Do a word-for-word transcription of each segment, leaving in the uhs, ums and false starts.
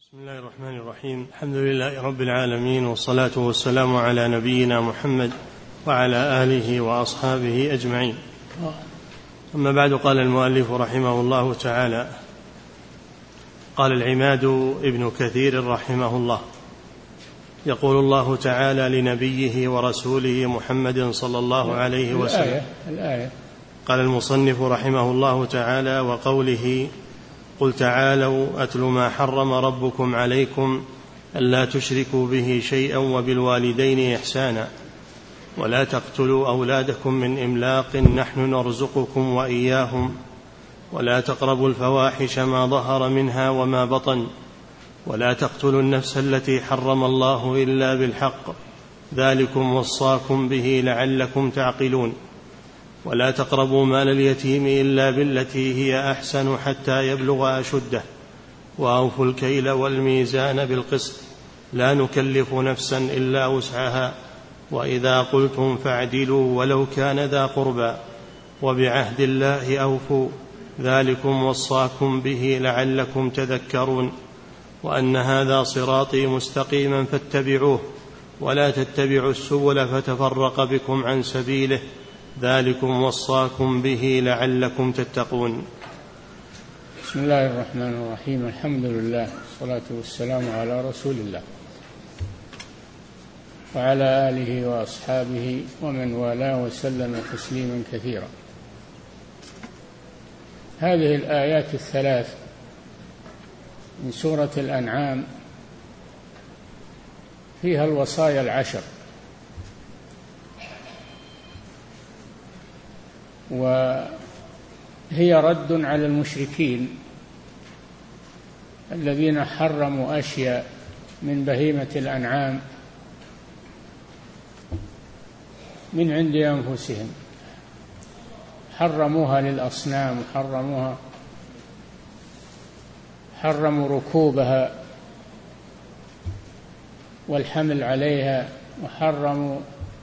بسم الله الرحمن الرحيم. الحمد لله رب العالمين، والصلاة والسلام على نبينا محمد وعلى آله وأصحابه أجمعين. أما بعد، قال المؤلف رحمه الله تعالى: قال العماد ابن كثير رحمه الله: يقول الله تعالى لنبيه ورسوله محمد صلى الله عليه وسلم. الآية الآية قال المصنف رحمه الله تعالى: وقوله: قل تعالوا أتل ما حرم ربكم عليكم ألا تشركوا به شيئا وبالوالدين إحسانا ولا تقتلوا أولادكم من إملاق نحن نرزقكم وإياهم ولا تقربوا الفواحش ما ظهر منها وما بطن ولا تقتلوا النفس التي حرم الله إلا بالحق ذلكم وصاكم به لعلكم تعقلون ولا تقربوا مال اليتيم إلا بالتي هي أحسن حتى يبلغ أشده وأوفوا الكيل والميزان بالقسط لا نكلف نفسا إلا وسعها وإذا قلتم فاعدلوا ولو كان ذا قربى وبعهد الله أوفوا ذلكم وصاكم به لعلكم تذكرون وأن هذا صراطي مستقيما فاتبعوه ولا تتبعوا السبل فتفرق بكم عن سبيله ذلكم وصاكم به لعلكم تتقون. بسم الله الرحمن الرحيم. الحمد لله والصلاة والسلام على رسول الله وعلى آله وأصحابه ومن والاه وسلم تسليما كثيرا. هذه الآيات الثلاث من سورة الأنعام فيها الوصايا العشر، وهي رد على المشركين الذين حرموا أشياء من بهيمة الأنعام من عند أنفسهم، حرموها للأصنام، حرموها حرموا ركوبها والحمل عليها، وحرموا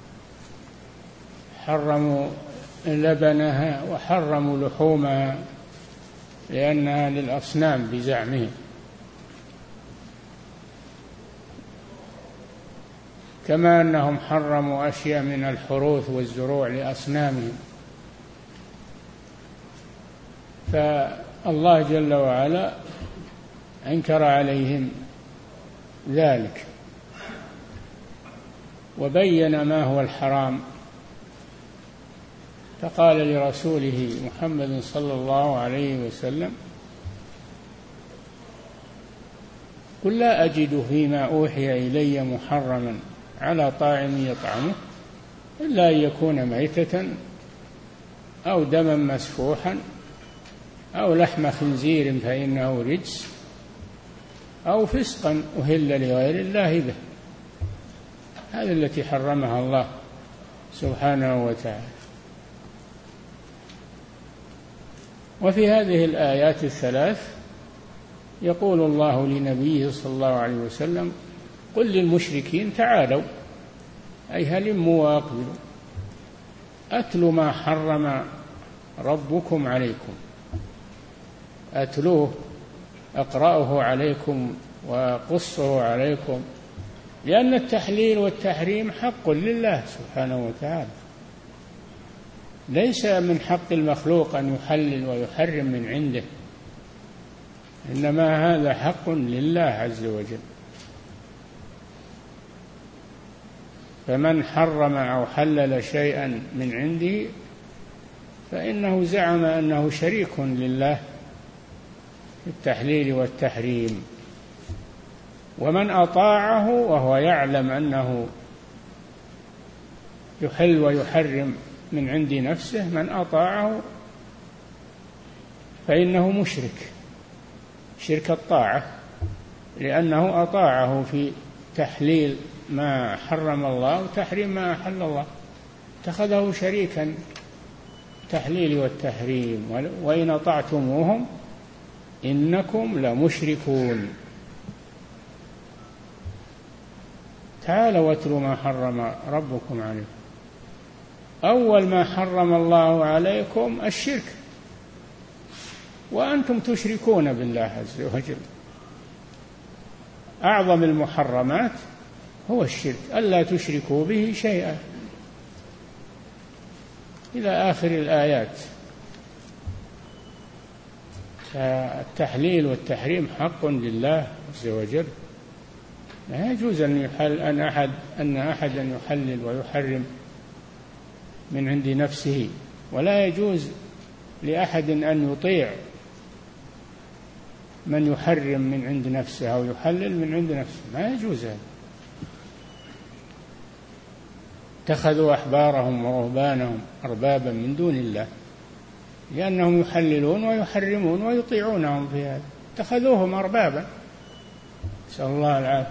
حرموا لبنها وحرموا لحومها لأنها للأصنام بزعمهم، كما أنهم حرموا أشياء من الحروث والزروع لأصنامهم. فالله جل وعلا أنكر عليهم ذلك وبين ما هو الحرام، فقال لرسوله محمد صلى الله عليه وسلم: قل لا أجد فيما أوحي إلي محرما على طاعم يطعمه إلا أن يكون ميتة أو دما مسفوحا أو لحم خنزير فإنه رجس أو فسقا أهل لغير الله به. هذه التي حرمها الله سبحانه وتعالى. وفي هذه الآيات الثلاث يقول الله لنبيه صلى الله عليه وسلم: قل للمشركين تعالوا، أي هلموا وأقبلوا، أتل ما حرم ربكم عليكم، أتلوه أقرأه عليكم وقصه عليكم، لأن التحليل والتحريم حق لله سبحانه وتعالى، ليس من حق المخلوق أن يحلل ويحرم من عنده، إنما هذا حق لله عز وجل. فمن حرم أو حلل شيئا من عنده فإنه زعم أنه شريك لله في التحليل والتحريم، ومن أطاعه وهو يعلم أنه يحل ويحرم من عند نفسه، من أطاعه فإنه مشرك شرك الطاعة، لأنه أطاعه في تحليل ما حرم الله وتحريم ما أحل الله، اتخذه شريكا التحليل والتحريم. وإن أطعتموهم إنكم لمشركون. تعالوا واتلوا ما حرم ربكم عليكم. أول ما حرم الله عليكم الشرك، وأنتم تشركون بالله عز وجل، أعظم المحرمات هو الشرك، ألا تشركوا به شيئا إلى آخر الآيات. فالتحليل والتحريم حق لله عز وجل، لا يجوز أن يحل أن أحد أن أحدا يحلل ويحرم من عند نفسه، ولا يجوز لأحد أن يطيع من يحرم من عند نفسه أو يحلل من عند نفسه، ما يجوز هذا. اتخذوا أحبارهم ورهبانهم أربابا من دون الله لأنهم يحللون ويحرمون ويطيعونهم في هذا، اتخذوهم أربابا، نسأل الله العافية.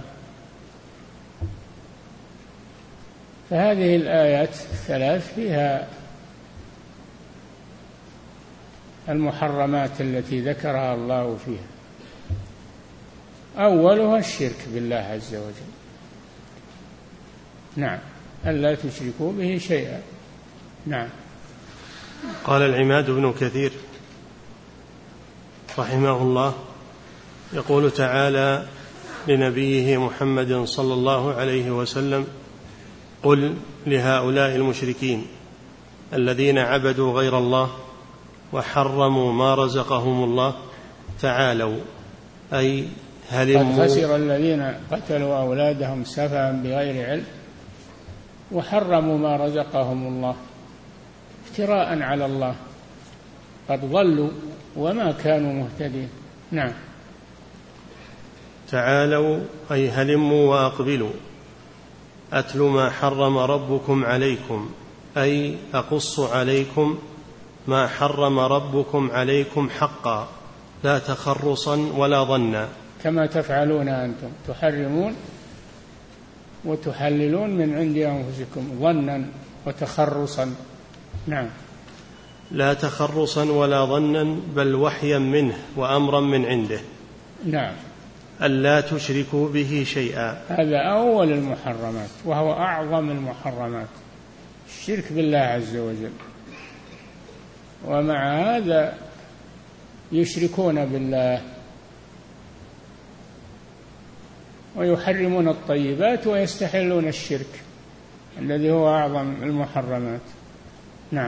فهذه الآيات الثلاث فيها المحرمات التي ذكرها الله فيها، أولها الشرك بالله عز وجل. نعم، ألا تشركوا به شيئا. نعم. قال العماد بن كثير رحمه الله، يقول تعالى لنبيه محمد صلى الله عليه وسلم: قل لهؤلاء المشركين الذين عبدوا غير الله وحرموا ما رزقهم الله تعالوا، أي هلموا. قد خسر الذين قتلوا أولادهم سفها بغير علم وحرموا ما رزقهم الله افتراء على الله، قد ضلوا وما كانوا مهتدين. نعم. تعالوا أي هلموا وأقبلوا، أتل ما حرم ربكم عليكم، أي أقص عليكم ما حرم ربكم عليكم حقا، لا تخرصا ولا ظنا، كما تفعلون أنتم، تحرمون وتحللون من عند أنفسكم ظنا وتخرصا. نعم. لا تخرصا ولا ظنا، بل وحيا منه وأمرا من عنده. نعم. ألا تشركوا به شيئا، هذا أول المحرمات وهو أعظم المحرمات، الشرك بالله عز وجل. ومع هذا يشركون بالله ويحرمون الطيبات ويستحلون الشرك الذي هو أعظم المحرمات. نعم.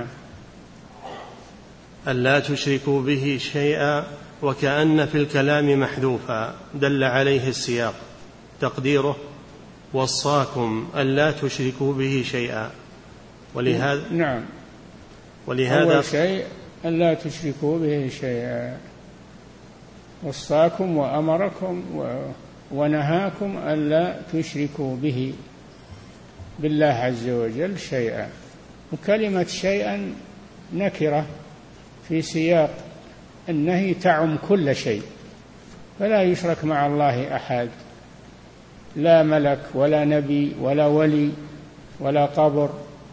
ألا تشركوا به شيئا، وكأن في الكلام محذوفا دل عليه السياق، تقديره: وصاكم ألا تشركوا به شيئا. ولهذا نعم، ولهذا أول شيء ألا تشركوا به شيئا، وصاكم وأمركم ونهاكم ألا تشركوا به بالله عز وجل شيئا. وكلمة شيئا نكرة في سياق النهي تعم كل شيء، فلا يشرك مع الله أحد، لا ملك ولا نبي ولا ولي ولا قبر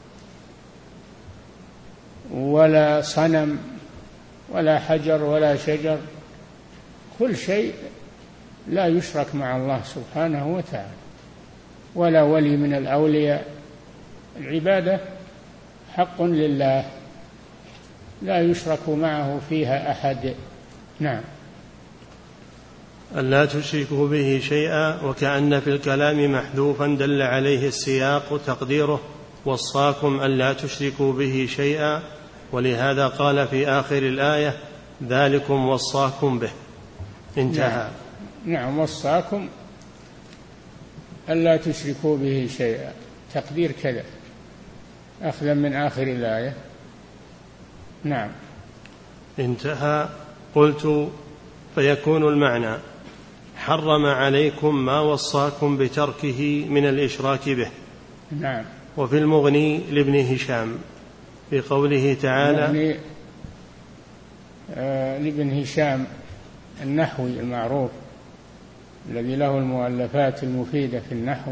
ولا صنم ولا حجر ولا شجر، كل شيء لا يشرك مع الله سبحانه وتعالى، ولا ولي من الأولياء. العبادة حق لله لا يشرك معه فيها أحد. نعم. ألا تشركوا به شيئا، وكأن في الكلام محذوفا دل عليه السياق، تقديره: وصاكم ألا تشركوا به شيئا. ولهذا قال في آخر الآية: ذلكم وصاكم به. انتهى. نعم. نعم، وصاكم ألا تشركوا به شيئا، تقدير كذا أخذا من آخر الآية. نعم. انتهى. قلت: فيكون المعنى: حرم عليكم ما وصاكم بتركه من الإشراك به. نعم. وفي المغني لابن هشام في قوله تعالى: المغني آه لابن هشام النحوي المعروف الذي له المؤلفات المفيدة في النحو،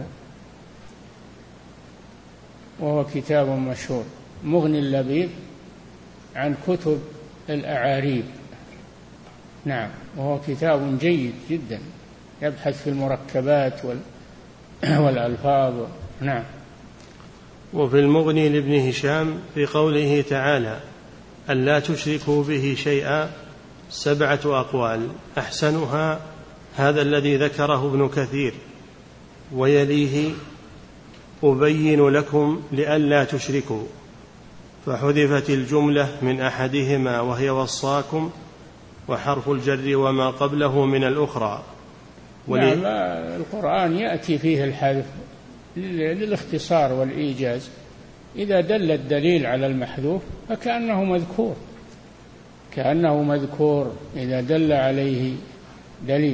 وهو كتاب مشهور، مغني اللبيب عن كتب الأعاريب. نعم، وهو كتاب جيد جدا يبحث في المركبات والألفاظ. نعم. وفي المغني لابن هشام في قوله تعالى: ألا تشركوا به شيئا، سبعة أقوال، أحسنها: هذا الذي ذكره ابن كثير، ويليه أبين لكم لئلا تشركوا، فحذفت الجملة من أحدهما وهي وصاكم، وحرف الجر وما قبله من الأخرى. ولي... نعم، القرآن يأتي فيه الحذف للاختصار والإيجاز، إذا دل الدليل على المحذوف فكأنه مذكور، كأنه مذكور إذا دل عليه دليل.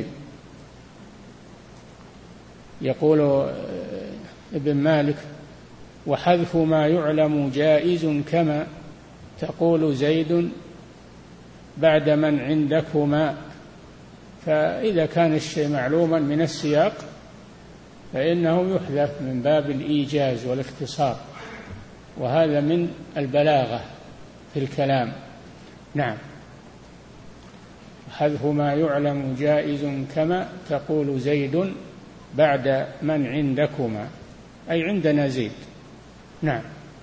يقول ابن مالك: وحذف ما يعلم جائز كما تقول زيد بعد من عندكما. فإذا كان الشيء معلوما من السياق فإنه يحذف من باب الإيجاز والاختصار، وهذا من البلاغة في الكلام. نعم، حذف ما يعلم جائز كما تقول زيد بعد من عندكما، أي عندنا زيد. نعم.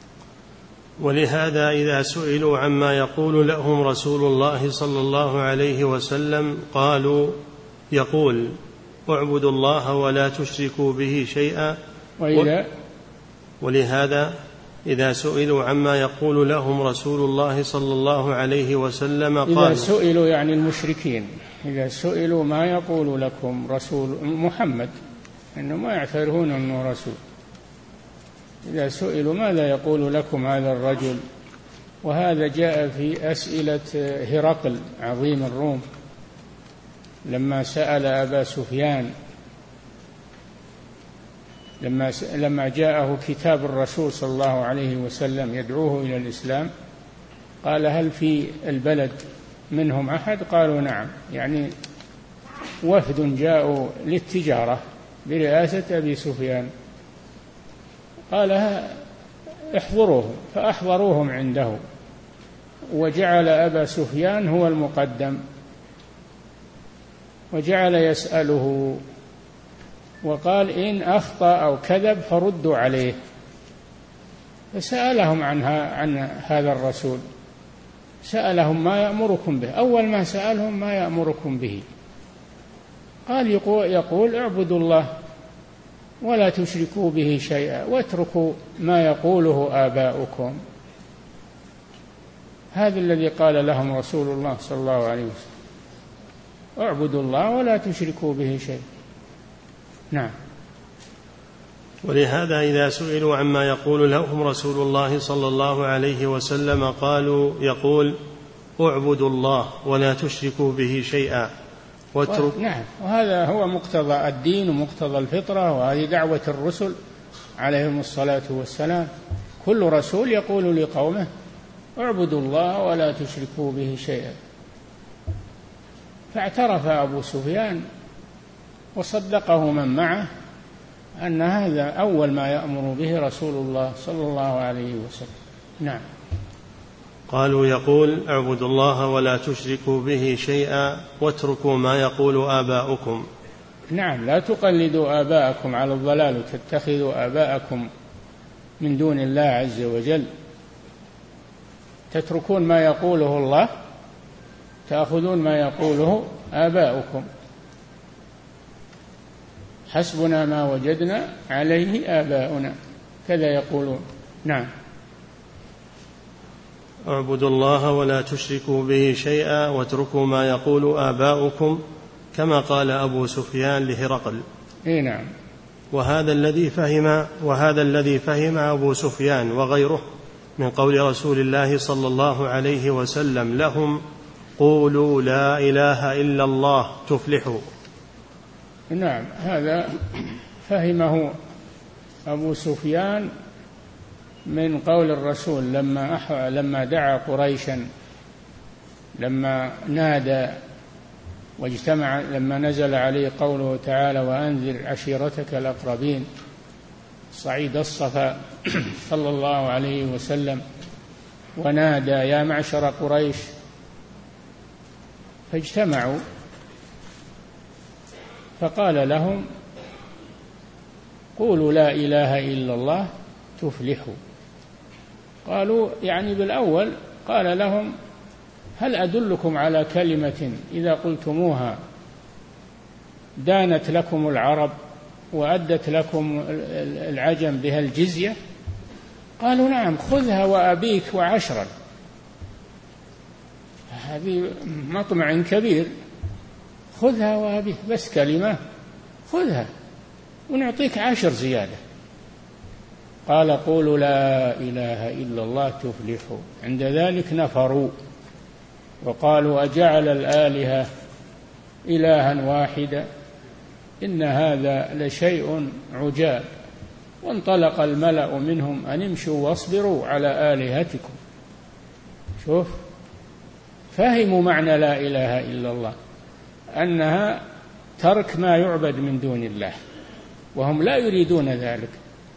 ولهذا إذا سئلوا عما يقول لهم رسول الله صلى الله عليه وسلم قالوا يقول: اعبدوا الله ولا تشركوا به شيئا. وإذا ولهذا إذا سئلوا عما يقول لهم رسول الله صلى الله عليه وسلم قالوا، إذا سئلوا يعني المشركين، إذا سئلوا ما يقول لكم رسول محمد، إنه ما يعترفون أنه رسول، إذا سئلوا ماذا يقول لكم هذا الرجل. وهذا جاء في أسئلة هرقل عظيم الروم لما سأل أبا سفيان، لما لما جاءه كتاب الرسول صلى الله عليه وسلم يدعوه إلى الإسلام، قال: هل في البلد منهم أحد؟ قالوا: نعم، يعني وفد جاءوا للتجارة برئاسة أبي سفيان. قال: احضروهم، فأحضروهم عنده، وجعل أبا سفيان هو المقدم، وجعل يسأله، وقال: إن أخطأ أو كذب فردوا عليه. فسألهم عنها عن هذا الرسول، سألهم: ما يأمركم به؟ أول ما سألهم: ما يأمركم به؟ قال: يقول, يقول اعبدوا الله ولا تشركوا به شيئا واتركوا ما يقوله آباؤكم. هذا الذي قال لهم رسول الله صلى الله عليه وسلم: اعبدوا الله ولا تشركوا به شيئا. نعم. ولهذا إذا سئلوا عما يقول لهم رسول الله صلى الله عليه وسلم قالوا يقول: اعبدوا الله ولا تشركوا به شيئا واترك. نعم، وهذا هو مقتضى الدين ومقتضى الفطرة، وهذه دعوة الرسل عليهم الصلاة والسلام. كل رسول يقول لقومه: اعبدوا الله ولا تشركوا به شيئا. فاعترف أبو سفيان وصدقه من معه أن هذا أول ما يأمر به رسول الله صلى الله عليه وسلم. نعم. قالوا يقول: اعبدوا الله ولا تشركوا به شيئا واتركوا ما يقول آباؤكم. نعم، لا تقلدوا آباءكم على الضلال وتتخذوا آباءكم من دون الله عز وجل. تتركون ما يقوله الله، تأخذون ما يقوله آباؤكم. حسبنا ما وجدنا عليه آباؤنا، كذا يقولون. نعم. اعبدوا الله ولا تشركوا به شيئا واتركوا ما يقول آباؤكم، كما قال أبو سفيان لهرقل. إيه نعم. وهذا الذي فهم وهذا الذي فهم أبو سفيان وغيره من قول رسول الله صلى الله عليه وسلم لهم: قولوا لا إله إلا الله تفلحوا. نعم، هذا فهمه أبو سفيان من قول الرسول لما أح... لما دعا قريشا، لما نادى واجتمع، لما نزل عليه قوله تعالى: وأنذر عشيرتك الأقربين، صعيد الصفا صلى الله عليه وسلم، ونادى: يا معشر قريش، فاجتمعوا، فقال لهم: قولوا لا إله إلا الله تفلحوا. قالوا يعني بالأول قال لهم: هل أدلكم على كلمة إذا قلتموها دانت لكم العرب وأدت لكم العجم بها الجزية؟ قالوا نعم، خذها وأبيك وعشرا. هذه مطمع كبير، خذها وأبيك، بس كلمة خذها ونعطيك عشر زيادة. قال قولوا لا إله إلا الله تفلحوا. عند ذلك نفروا وقالوا أجعل الآلهة إلها واحدا إن هذا لشيء عجاب. وانطلق الملأ منهم أن امشوا واصبروا على آلهتكم. شوف، فهموا معنى لا إله إلا الله، أنها ترك ما يعبد من دون الله، وهم لا يريدون ذلك.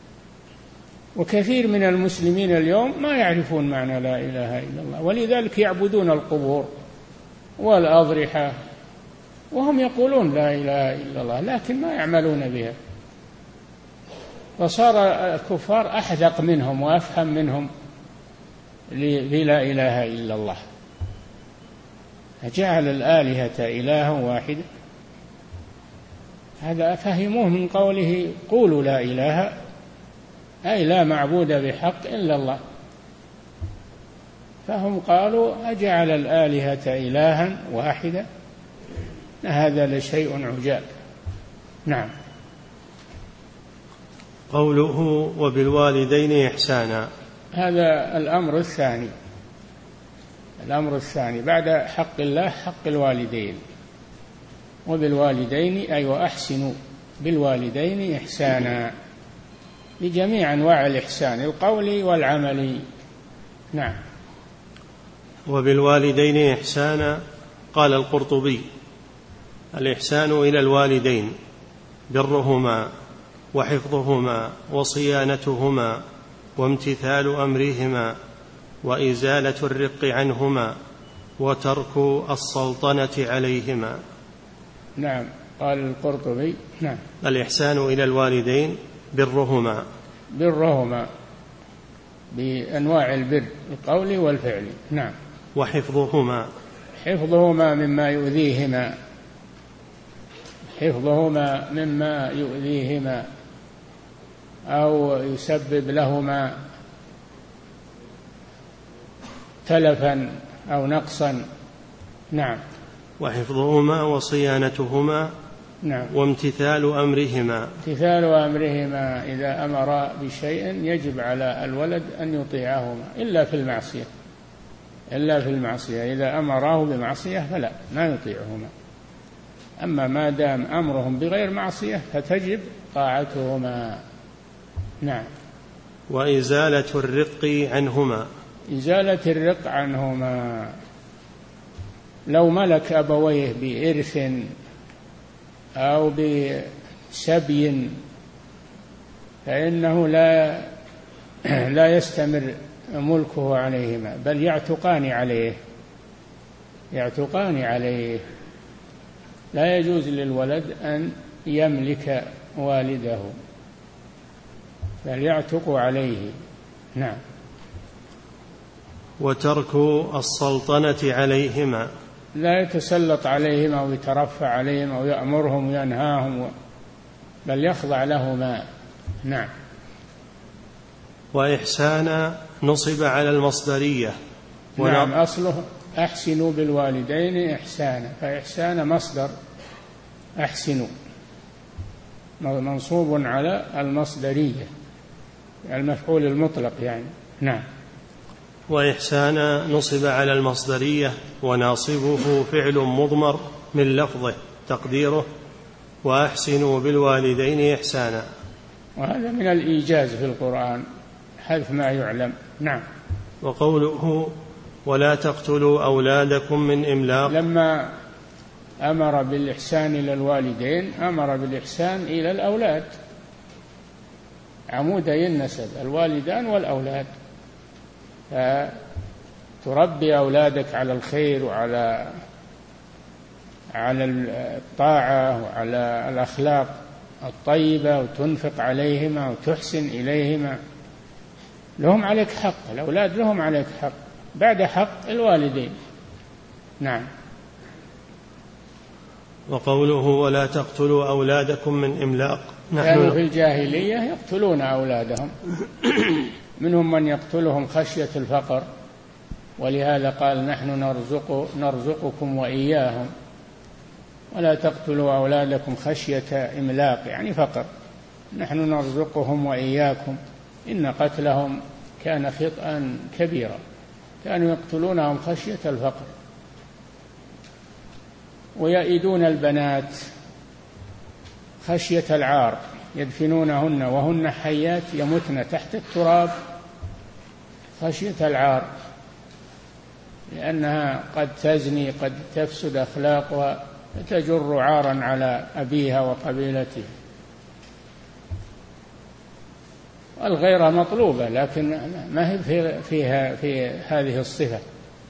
وكثير من المسلمين اليوم ما يعرفون معنى لا إله إلا الله، ولذلك يعبدون القبور والأضرحة وهم يقولون لا إله إلا الله لكن ما يعملون بها. فصار الكفار أحذق منهم وأفهم منهم بلا إله إلا الله. جعل الآلهة إلها واحدا، هذا فهموه من قوله قولوا لا إله، أي لا معبود بحق إلا الله. فهم قالوا أجعل الآلهة إلها واحدا هذا لشيء عجاب. نعم. قوله وبالوالدين إحسانا، هذا الأمر الثاني. الأمر الثاني بعد حق الله حق الوالدين. وبالوالدين أي وأحسنوا بالوالدين إحسانا، بجميع أنواع الإحسان القولي والعملي. نعم. وبالوالدين إحسانا، قال القرطبي: الإحسان إلى الوالدين برهما وحفظهما وصيانتهما وامتثال أمرهما وإزالة الرق عنهما وترك السلطنة عليهما. نعم. قال القرطبي: نعم، الإحسان إلى الوالدين برهما، برهما بأنواع البر القولي والفعلي. نعم. وحفظهما، حفظهما مما يؤذيهما، حفظهما مما يؤذيهما أو يسبب لهما تلفا أو نقصا. نعم. وحفظهما وصيانتهما. نعم. وامتثال أمرهما، امتثال أمرهما، إذا أمر بشيء يجب على الولد أن يطيعهما إلا في المعصية، إلا في المعصية إذا أمراه بمعصية فلا، ما يطيعهما. أما ما دام أمرهم بغير معصية فتجب طاعتهما. نعم. وإزالة الرق عنهما، إزالة الرق عنهما، لو ملك أبويه بإرث أو بسبي فإنه لا لا يستمر ملكه عليهما، بل يعتقان عليه، يعتقان عليه. لا يجوز للولد أن يملك والده، بل يعتق عليه. نعم. وترك السلطنة عليهما، لا يتسلط عليهم أو يترفع عليهم أو يأمرهم وينهاهم، بل يخضع لهما. نعم. وإحسانا نصب على المصدرية. نعم. أصله أحسنوا بالوالدين إحسانا، فإحسان مصدر أحسنوا منصوب على المصدرية المفعول المطلق يعني. نعم. وإحسانا نصب على المصدرية وناصبه فعل مضمر من لفظه تقديره وأحسنوا بالوالدين إحسانا. وهذا من الإيجاز في القرآن، حذف ما يعلم. نعم. وقوله ولا تقتلوا أولادكم من إملاق، لما أمر بالإحسان إلى الوالدين أمر بالإحسان إلى الأولاد، عمودي النسب الوالدان والأولاد، فتربي أولادك على الخير وعلى على الطاعة وعلى الأخلاق الطيبة، وتنفق عليهما وتحسن إليهما. لهم عليك حق، الأولاد لهم عليك حق بعد حق الوالدين. نعم. وقوله ولا تقتلوا أولادكم من إملاق. كانوا في الجاهلية يقتلون أولادهم منهم من يقتلهم خشية الفقر، ولهذا قال نحن نرزق نرزقكم وإياهم. ولا تقتلوا أولادكم خشية إملاق يعني فقر، نحن نرزقهم وإياكم إن قتلهم كان خطأ كبيرا، كانوا يقتلونهم خشية الفقر. ويئدون البنات خشية العار، يدفنونهن وهن حيات يمتن تحت التراب خشية العار، لأنها قد تزني قد تفسد أخلاقها فتجر عارا على أبيها وقبيلته. الغيرة مطلوبة لكن ما هي فيها في هذه الصفة.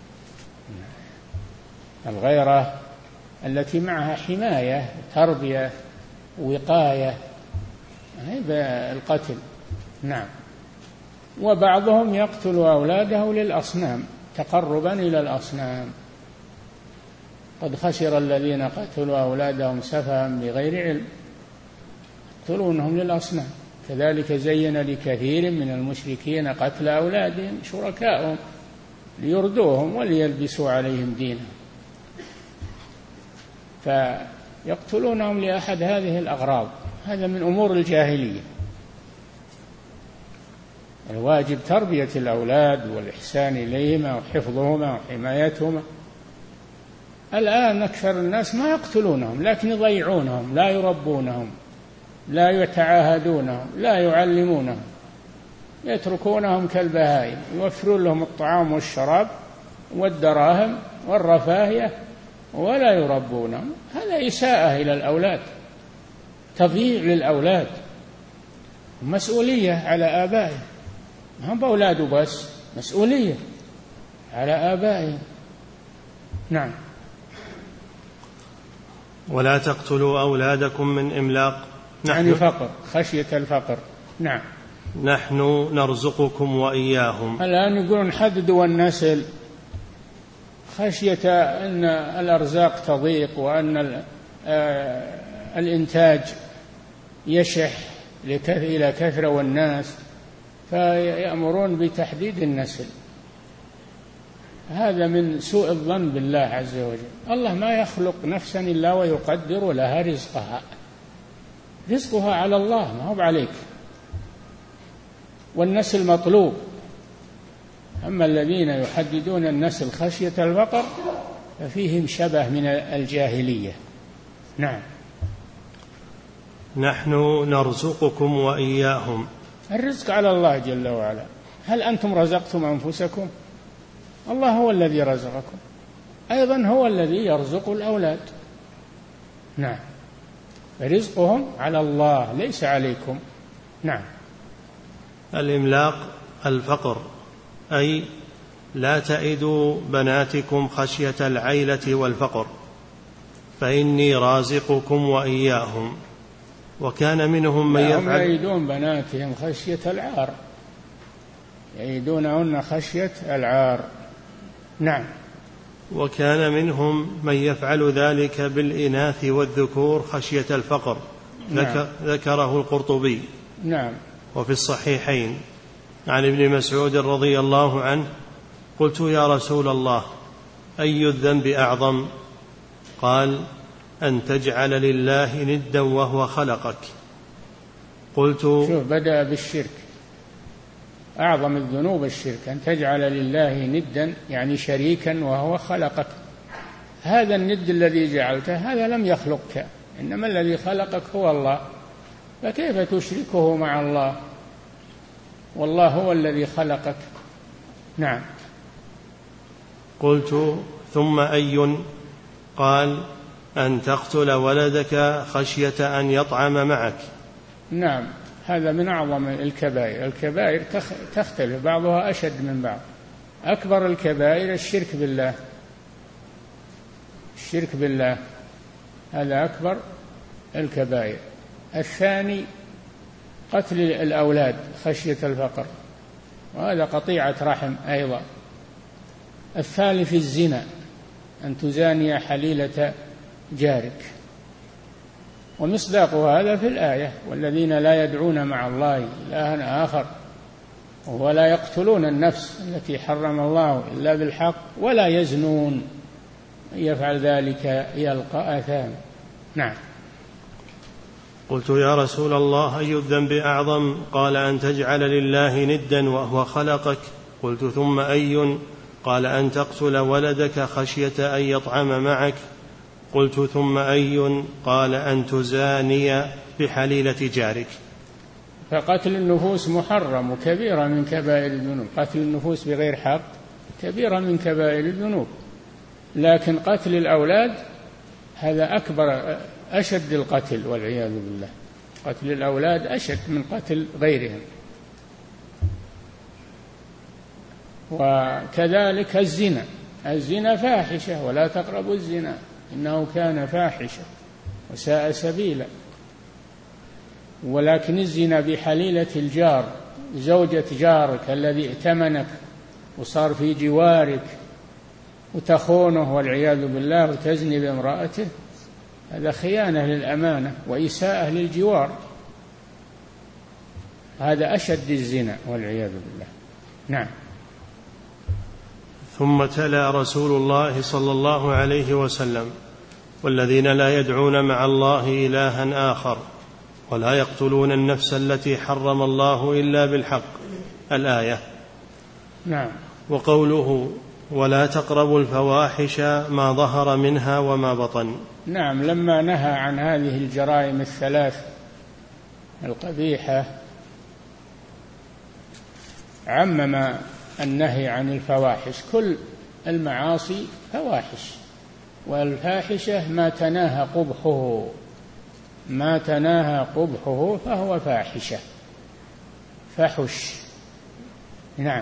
الغيرة التي معها حماية تربية وقاية هي بالقتل. نعم. وبعضهم يقتل أولاده للأصنام تقربا إلى الأصنام. قد خسر الذين قتلوا أولادهم سفها بغير علم يقتلونهم للأصنام. كذلك زين لكثير من المشركين قتل أولادهم شركاءهم ليردوهم وليلبسوا عليهم دينهم، فيقتلونهم لأحد هذه الأغراض. هذا من أمور الجاهلية. الواجب تربية الأولاد والإحسان إليهما وحفظهما وحمايتهما. الآن أكثر الناس ما يقتلونهم لكن يضيعونهم، لا يربونهم، لا يتعاهدونهم، لا يعلمونهم، يتركونهم كالبهائم، يوفرون لهم الطعام والشراب والدراهم والرفاهية ولا يربونهم. هذا إساءة إلى الأولاد، تضييع للأولاد، مسؤولية على آبائهم، ما هم بأولاده بس، مسؤولية على آبائهم. نعم. ولا تقتلوا أولادكم من إملاق يعني فقر، خشية الفقر. نعم. نحن نرزقكم وإياهم. الآن يقولون حددوا النسل خشية أن الأرزاق تضيق وأن الإنتاج يشح إلى كثرة والناس، فيأمرون بتحديد النسل. هذا من سوء الظن بالله عز وجل. الله ما يخلق نفسا إلا ويقدر لها رزقها، رزقها على الله ما هو عليك، والنسل مطلوب. أما الذين يحددون النسل خشية الفقر ففيهم شبه من الجاهلية. نعم. نحن نرزقكم وإياهم. الرزق على الله جل وعلا. هل أنتم رزقتم أنفسكم؟ الله هو الذي رزقكم، أيضا هو الذي يرزق الأولاد. نعم. رزقهم على الله ليس عليكم. نعم. الإملاق الفقر، أي لا تئدوا بناتكم خشية العيلة والفقر فإني رازقكم وإياهم. وكان منهم من يفعل يئدون بناتهم خشية العار، يئدونهن خشية العار. نعم. وكان منهم من يفعل ذلك بالإناث والذكور خشية الفقر. نعم. ذكره القرطبي. نعم. وفي الصحيحين عن ابن مسعود رضي الله عنه قلت يا رسول الله أي الذنب أعظم؟ قال أن تجعل لله ندا وهو خلقك. قلت شوف، بدأ بالشرك، أعظم الذنوب الشرك، أن تجعل لله ندا يعني شريكا وهو خلقك. هذا الند الذي جعلته هذا لم يخلقك، إنما الذي خلقك هو الله، فكيف تشركه مع الله والله هو الذي خلقك؟ نعم. قلت ثم أي؟ قال أن تقتل ولدك خشية أن يطعم معك. نعم. هذا من أعظم الكبائر. الكبائر تختلف، بعضها أشد من بعض. أكبر الكبائر الشرك بالله، الشرك بالله هذا أكبر الكبائر. الثاني قتل الأولاد خشية الفقر، وهذا قطيعة رحم أيضا. الثالث الزنا، أن تزاني حليلة جارك، ومصداق هذا في الآية: والذين لا يدعون مع الله إلها آخر ولا يقتلون النفس التي حرم الله إلا بالحق ولا يزنون، يفعل ذلك يلقى آثام. نعم. قلت: يا رسول الله، أي الذنب أعظم؟ قال: أن تجعل لله ندا وهو خلقك. قلت: ثم أي؟ قال: أن تقتل ولدك خشية أن يطعم معك. قلت: ثم أي؟ قال: أن تزاني بحليلة جارك. فقتل النفوس محرم وكبيرة من كبائر الذنوب. قتل النفوس بغير حق كبيرة من كبائر الذنوب، لكن قتل الأولاد هذا أكبر، أشد القتل والعياذ بالله. قتل الأولاد أشد من قتل غيرهم. وكذلك الزنا، الزنا فاحشة، ولا تقربوا الزنا إنه كان فاحشة وساء سبيلا. ولكن الزنا بحليلة الجار، زوجة جارك الذي ائتمنك وصار في جوارك وتخونه والعياذ بالله وتزني بامرأته، هذا خيانة للأمانة وإساءة للجوار، هذا أشد الزنا والعياذ بالله. نعم. ثم تلا رسول الله صلى الله عليه وسلم: والذين لا يدعون مع الله إلها آخر ولا يقتلون النفس التي حرم الله إلا بالحق، الآية. نعم. وقوله: ولا تقربوا الفواحش ما ظهر منها وما بطن. نعم، لما نهى عن هذه الجرائم الثلاث القبيحة عمم النهي عن الفواحش، كل المعاصي فواحش، والفاحشة ما تناهى قبحه، ما تناهى قبحه فهو فاحشة، فحش. نعم.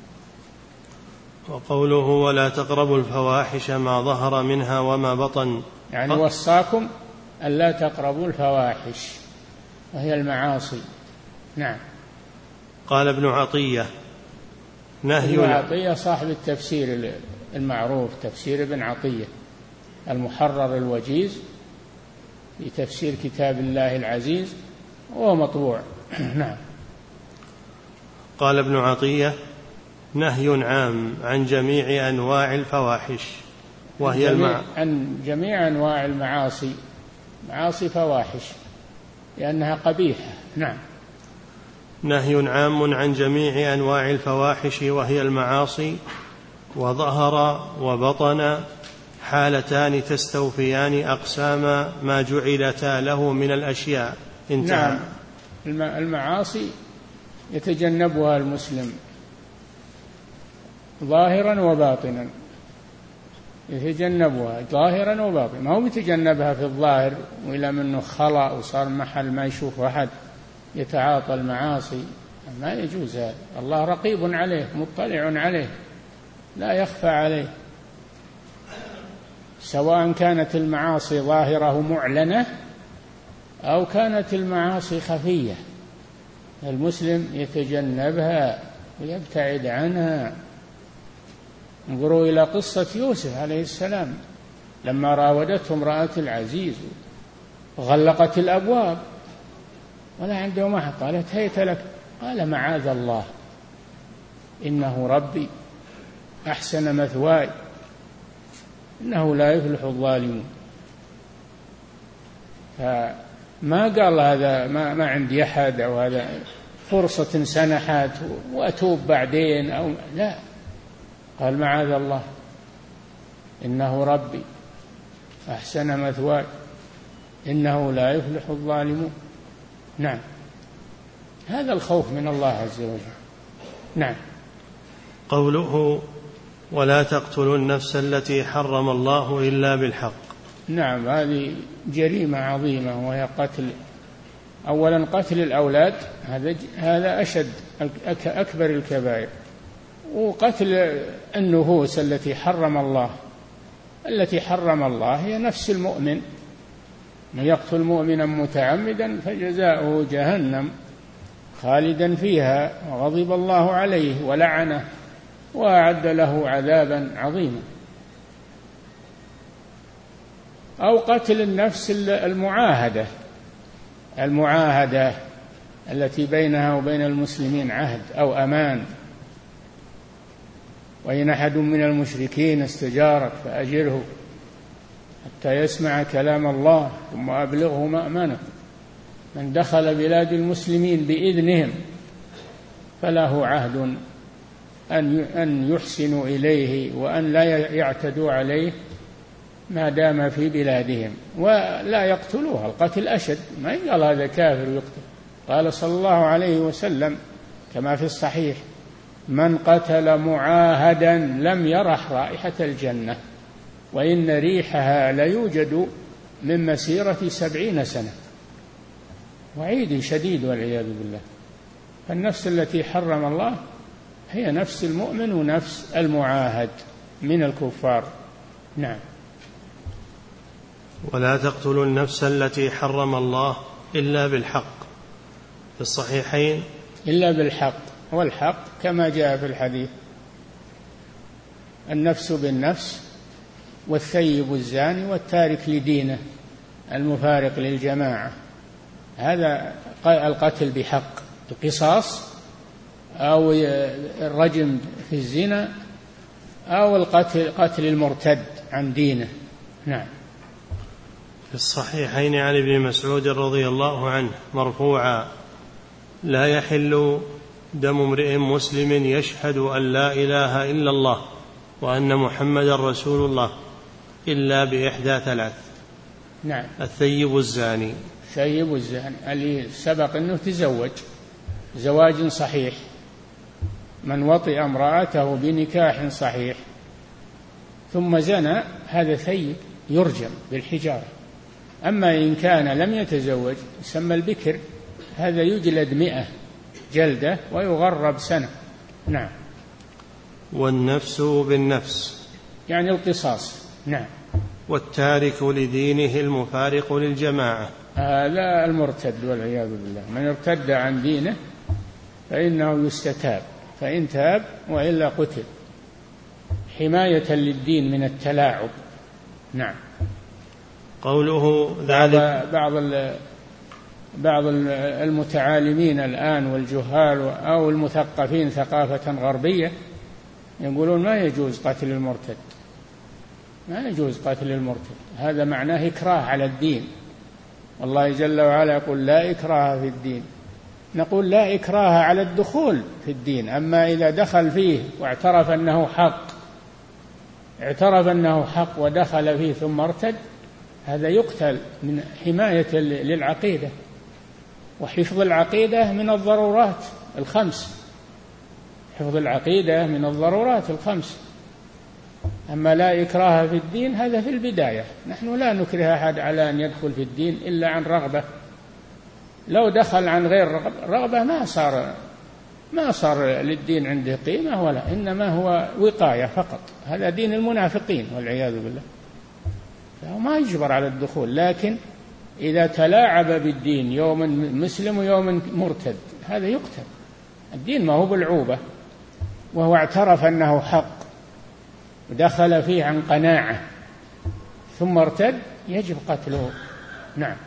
وقوله: ولا تقربوا الفواحش ما ظهر منها وما بطن، يعني وصاكم ألا تقربوا الفواحش وهي المعاصي. نعم. قال ابن عطية: نهي. ابن عطية صاحب التفسير المعروف، تفسير ابن عطية المحرر الوجيز في تفسير كتاب الله العزيز، وهو مطبوع. نعم. قال ابن عطية: نهي عام عن جميع أنواع الفواحش، وهي المع... عن جميع أنواع المعاصي، معاصي فواحش لأنها قبيحة. نعم. نهي عام عن جميع أنواع الفواحش وهي المعاصي، وظهر وبطن حالتان تستوفيان أقسام ما جعلتا له من الأشياء. انتهى. نعم. المعاصي يتجنبها المسلم ظاهرا وباطنا، يتجنبها ظاهرا وباطنا، ما هو يتجنبها في الظاهر وإلى منه خلأ وصار محل ما يشوف أحد يتعاطى المعاصي، ما يجوز هذا. الله رقيب عليه مطلع عليه لا يخفى عليه، سواء كانت المعاصي ظاهرة معلنة أو كانت المعاصي خفية، المسلم يتجنبها ويبتعد عنها. انظروا إلى قصة يوسف عليه السلام لما راودته امرأة العزيز وغلقت الأبواب ولا عنده أحد، قالت هيت لك، قال معاذ الله إنه ربي أحسن مثواي إنه لا يفلح الظالمون. فما قال هذا ما, ما عندي أحد أو هذا فرصة سنحت وأتوب بعدين أو لا، قال معاذ الله إنه ربي أحسن مثواي إنه لا يفلح الظالمون. نعم، هذا الخوف من الله عز وجل. نعم. قوله: ولا تقتلوا النفس التي حرم الله إلا بالحق. نعم، هذه جريمة عظيمة، وهي قتل، أولا قتل الأولاد، هذا هذا أشد أكبر الكبائر، وقتل النفوس التي حرم الله، التي حرم الله هي نفس المؤمن، من يقتل مؤمنا متعمدا فجزاؤه جهنم خالدا فيها وغضب الله عليه ولعنه وأعد له عذابا عظيما. أو قتل النفس المعاهدة المعاهدة التي بينها وبين المسلمين عهد أو أمان. وإن أحد من المشركين استجارك فأجره حتى يسمع كلام الله ثم أبلغه مأمنه. من دخل بلاد المسلمين بإذنهم فله عهد أن يحسنوا إليه وأن لا يعتدوا عليه ما دام في بلادهم، ولا يقتلوها. القتل أشد، ما يقال هذا كافر يقتل. قال صلى الله عليه وسلم كما في الصحيح: من قتل معاهدا لم يرح رائحة الجنة وإن ريحها ليوجد من مسيرة سبعين سنة. وعيد شديد والعياذ بالله. فالنفس التي حرم الله هي نفس المؤمن ونفس المعاهد من الكفار. نعم. ولا تقتلوا النفس التي حرم الله إلا بالحق في الصحيحين. إلا بالحق، والحق كما جاء في الحديث: النفس بالنفس والثيب الزاني والتارك لدينه المفارق للجماعة. هذا القتل بحق، القصاص أو الرجم في الزنا أو القتل قتل المرتد عن دينه. نعم. في الصحيحين عن ابن مسعود رضي الله عنه مرفوعا: لا يحل دم امرئ مسلم يشهد أن لا إله إلا الله وأن محمدا رسول الله إلا بإحدى ثلاث. نعم. الثيب الزاني. الثيب الزاني اللي سبق أنه تزوج زواج صحيح، من وطئ امرأته بنكاح صحيح ثم زنى هذا ثيب يرجم بالحجارة. أما إن كان لم يتزوج يسمى البكر، هذا يجلد مئة جلدة ويغرب سنة. نعم. والنفس بالنفس يعني القصاص. نعم. والتارك لدينه المفارق للجماعة. هذا المرتد والعياذ بالله. من ارتد عن دينه فإنه يستتاب، فإن تاب وإلا قتل حماية للدين من التلاعب. نعم. قوله ذلك بعض بعض المتعالمين الآن والجهال أو المثقفين ثقافة غربية يقولون ما يجوز قتل المرتد، ما يجوز قتل المرتد، هذا معناه إكراه على الدين. والله جل وعلا يقول: لا إكراه في الدين. نقول: لا إكراه على الدخول في الدين، أما إذا دخل فيه واعترف أنه حق اعترف أنه حق ودخل فيه ثم ارتد، هذا يقتل من حماية للعقيدة، وحفظ العقيدة من الضرورات الخمس. حفظ العقيدة من الضرورات الخمس. أما لا إكراه في الدين هذا في البداية، نحن لا نكره أحد على أن يدخل في الدين إلا عن رغبة. لو دخل عن غير رغبة ما صار ما صار للدين عنده قيمة، ولا إنما هو وقاية فقط. هذا دين المنافقين والعياذ بالله، فهو ما يجبر على الدخول. لكن إذا تلاعب بالدين يوم مسلم ويوم مرتد هذا يقتل. الدين ما هو بالعوبة، وهو اعترف أنه حق ودخل فيه عن قناعة ثم ارتد يجب قتله. نعم.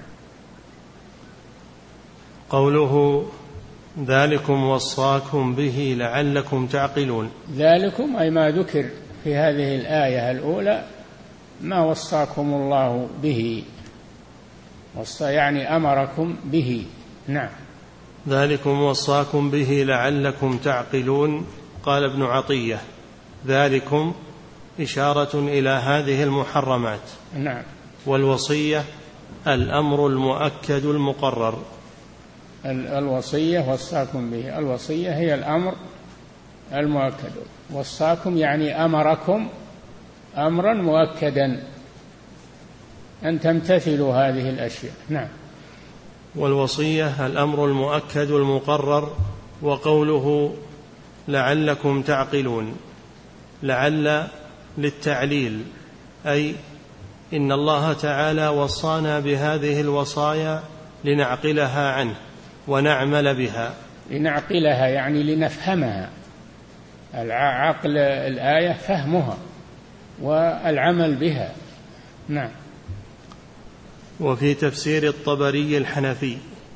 قوله ذلكم وصاكم به لعلكم تعقلون. ذلكم أي ما ذكر في هذه الآية الأولى، ما وصاكم الله به، وصى يعني أمركم به. نعم. ذلكم وصاكم به لعلكم تعقلون. قال ابن عطية: ذلكم إشارة إلى هذه المحرمات. نعم. والوصية الأمر المؤكد المقرر. الوصية وصاكم به، الوصية هي الأمر المؤكد. وصاكم يعني أمركم أمرا مؤكدا أن تمتثلوا هذه الأشياء. نعم. والوصية الأمر المؤكد المقرر. وقوله لعلكم تعقلون، لعل للتعليل، أي إن الله تعالى وصانا بهذه الوصايا لنعقلها عنه ونعمل بها. لنعقلها يعني لنفهمها. العقل الآية فهمها والعمل بها. نعم. وفي تفسير الطبري الحنفي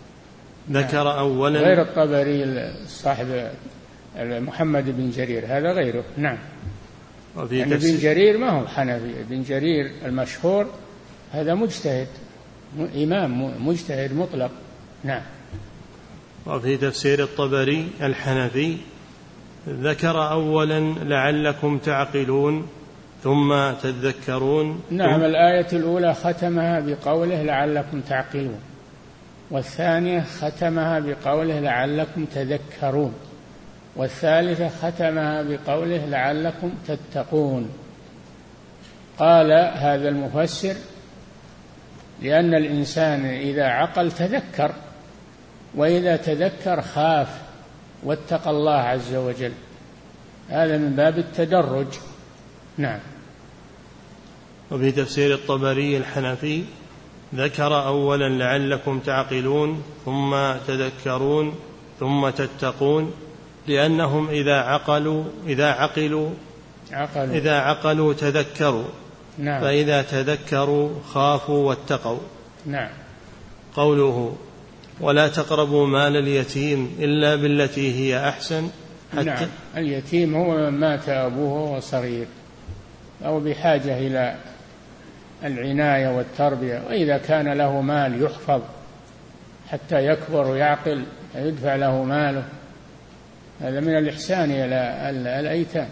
ذكر أولا غير الطبري صاحب محمد بن جرير، هذا غيره. نعم. يعني ابن جرير ما هو حنفي، ابن جرير المشهور هذا مجتهد، إمام مجتهد مطلق. نعم. وفي تفسير الطبري الحنفي ذكر أولا لعلكم تعقلون ثم تذكرون. نعم. الآية الأولى ختمها بقوله لعلكم تعقلون، والثانية ختمها بقوله لعلكم تذكرون، والثالثة ختمها بقوله لعلكم تتقون. قال هذا المفسر لأن الإنسان إذا عقل تذكر، وإذا تذكر خاف واتقى الله عز وجل، هذا من باب التدرج. نعم. وفي تفسير الطبري الحنفي ذكر أولا لعلكم تعقلون ثم تذكرون ثم تتقون، لأنهم إذا عقلوا إذا عقلوا عقلوا إذا عقلوا تذكروا. نعم. فإذا تذكروا خافوا واتقوا. نعم. قوله ولا تقربوا مال اليتيم إلا بالتي هي أحسن. حتى نعم. اليتيم هو من مات أبوه وهو صغير أو بحاجة إلى العناية والتربية، وإذا كان له مال يحفظ حتى يكبر ويعقل يدفع له ماله، هذا من الإحسان إلى الأيتام،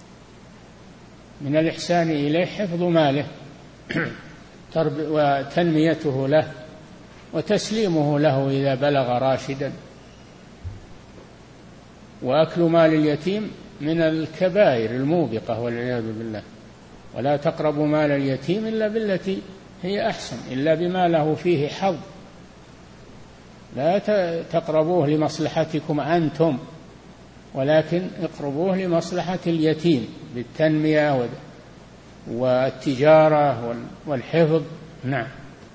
من الإحسان إليه حفظ ماله وتنميته له وتسليمه له إذا بلغ راشدا. وأكل مال اليتيم من الكبائر الموبقة والعياذ بالله. ولا تقربوا مال اليتيم إلا بالتي هي أحسن، إلا بما له فيه حظ، لا تقربوه لمصلحتكم أنتم، ولكن اقربوه لمصلحة اليتيم بالتنمية والتجارة والحفظ. نعم.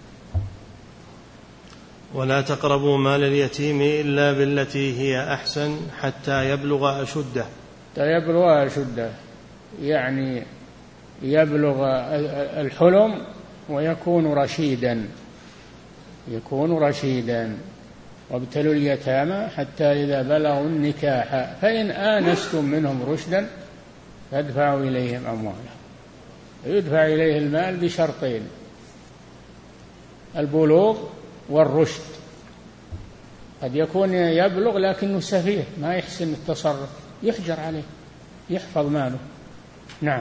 ولا تقربوا مال اليتيم إلا بالتي هي أحسن حتى يبلغ أشده. حتى يبلغ أشده يعني يبلغ الحلم ويكون رشيدا، يكون رشيدا. وابتلوا اليتامى حتى إذا بلغوا النكاح فإن آنستم منهم رشدا فادفعوا إليهم أموالهم. يدفع إليه المال بشرطين: البلوغ والرشد. قد يكون يبلغ لكنه سفيه ما يحسن التصرف، يحجر عليه، يحفظ ماله. نعم.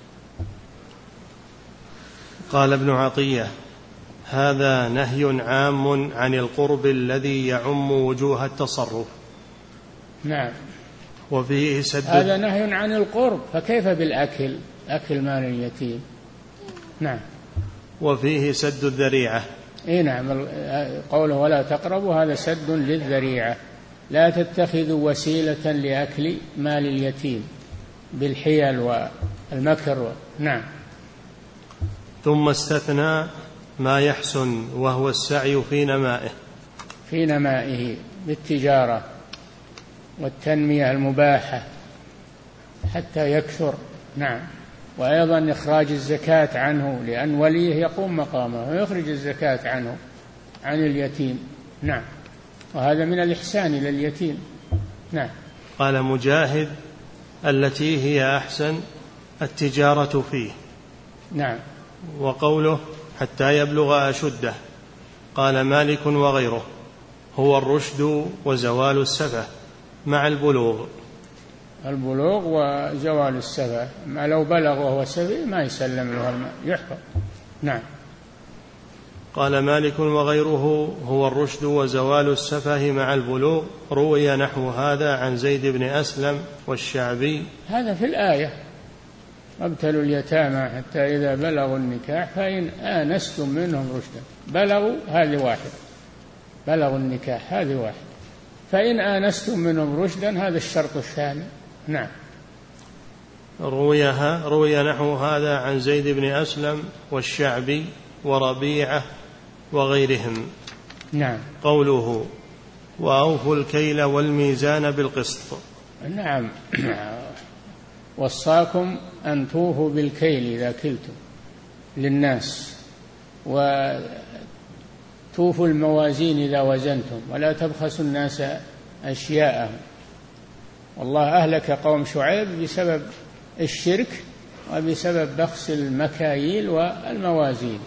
قال ابن عطية: هذا نهي عام عن القرب الذي يعم وجوه التصرف. نعم. وفيه سد هذا نهي عن القرب، فكيف بالأكل، أكل مال اليتيم؟ نعم. وفيه سد الذريعة. إيه نعم. قوله ولا تقربوا هذا سد للذريعة، لا تتخذوا وسيلة لأكل مال اليتيم بالحيل والمكر. نعم. ثم استثنى ما يحسن وهو السعي في نمائه في نمائه بالتجارة والتنمية المباحة حتى يكثر. نعم. وأيضا إخراج الزكاة عنه، لأن وليه يقوم مقامه ويخرج الزكاة عنه عن اليتيم. نعم. وهذا من الإحسان إلى اليتيم. نعم. قال مجاهد: التي هي أحسن التجارة فيه. نعم. وقوله حتى يبلغ أشده، قال مالك وغيره: هو الرشد وزوال السفة مع البلوغ. البلوغ وزوال السفة، ما لو بلغ وهو سفيه ما يسلم له المال، يحفظ. نعم. قال مالك وغيره: هو الرشد وزوال السفه مع البلوغ. روي نحو هذا عن زيد بن أسلم والشعبي. هذا في الآية: وابتلوا اليتامى حتى إذا بلغوا النكاح فإن آنستم منهم رشدا. بلغوا هذه واحد، بلغوا النكاح هذه واحد، فإن آنستم منهم رشدا هذا الشرط الثاني. نعم. رويها روي نحو هذا عن زيد بن أسلم والشعبي وربيعة وغيرهم. نعم. قوله وأوفوا الكيل والميزان بالقسط. نعم. وصاكم أن توفوا بالكيل إذا كلتم للناس، توفوا الموازين إذا وزنتم ولا تبخسوا الناس أشياءهم. والله أهلك قوم شعيب بسبب الشرك وبسبب بخس المكاييل والموازين.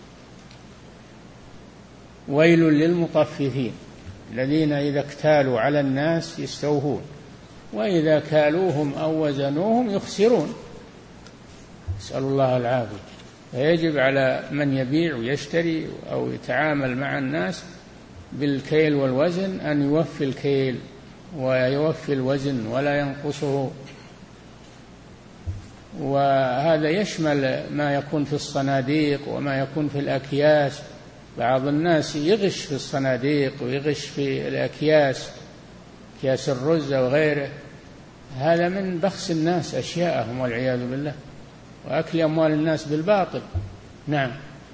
ويل للمطففين الذين إذا اكتالوا على الناس يستوفون وإذا كالوهم أو وزنوهم يخسرون، نسأل الله العافية. فيجب على من يبيع ويشتري أو يتعامل مع الناس بالكيل والوزن أن يوفي الكيل ويوفي الوزن ولا ينقصه. وهذا يشمل ما يكون في الصناديق وما يكون في الأكياس. بعض الناس يغش في الصناديق ويغش في الأكياس، أكياس الرز وغيره، هذا من بخس الناس أشياءهم والعياذ بالله وأكل أموال الناس بالباطل. نعم.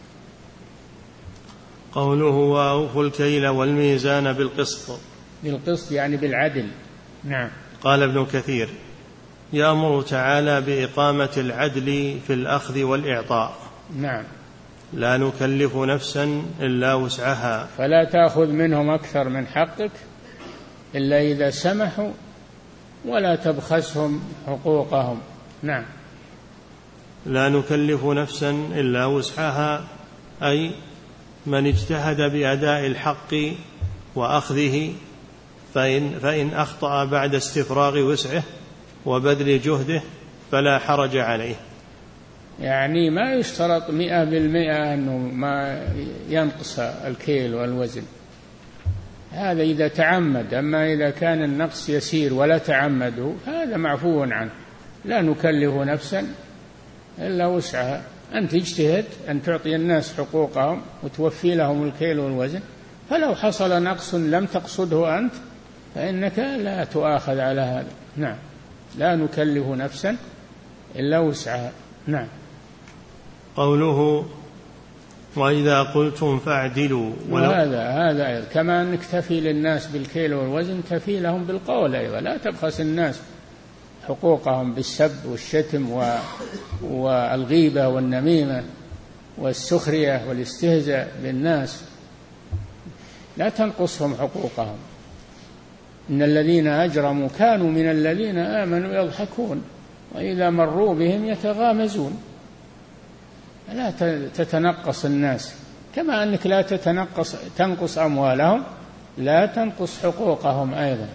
قوله وأوفوا الكيل والميزان بالقسط. بالقسط يعني بالعدل. نعم. قال ابن كثير يأمر تعالى بإقامة العدل في الأخذ والإعطاء. نعم. لا نكلف نفسا إلا وسعها، فلا تأخذ منهم أكثر من حقك إلا إذا سمحوا، ولا تبخسهم حقوقهم. نعم. لا نكلف نفسا إلا وسعها، أي من اجتهد بأداء الحق وأخذه فإن, فإن أخطأ بعد استفراغ وسعه وبذل جهده فلا حرج عليه. يعني ما يشترط مئة بالمئة أنه ما ينقص الكيل والوزن، هذا إذا تعمد. أما إذا كان النقص يسير ولا تعمده هذا معفو عنه. لا نكلف نفسا إلا وسعها، أن تجتهد أن تعطي الناس حقوقهم وتوفي لهم الكيل والوزن، فلو حصل نقص لم تقصده أنت فإنك لا تؤاخذ على هذا. نعم. لا نكلف نفسا إلا وسعها. نعم. قوله وإذا قلتم فاعدلوا. وهذا هذا كما أنك تفي للناس بالكيل والوزن تفي لهم بالقول أيضا. لا تبخس الناس حقوقهم بالسب والشتم والغيبة والنميمة والسخرية والاستهزاء بالناس، لا تنقصهم حقوقهم. إن الذين أجرموا كانوا من الذين آمنوا يضحكون وإذا مروا بهم يتغامزون. لا تتنقص الناس، كما أنك لا تتنقص تنقص أموالهم لا تنقص حقوقهم أيضا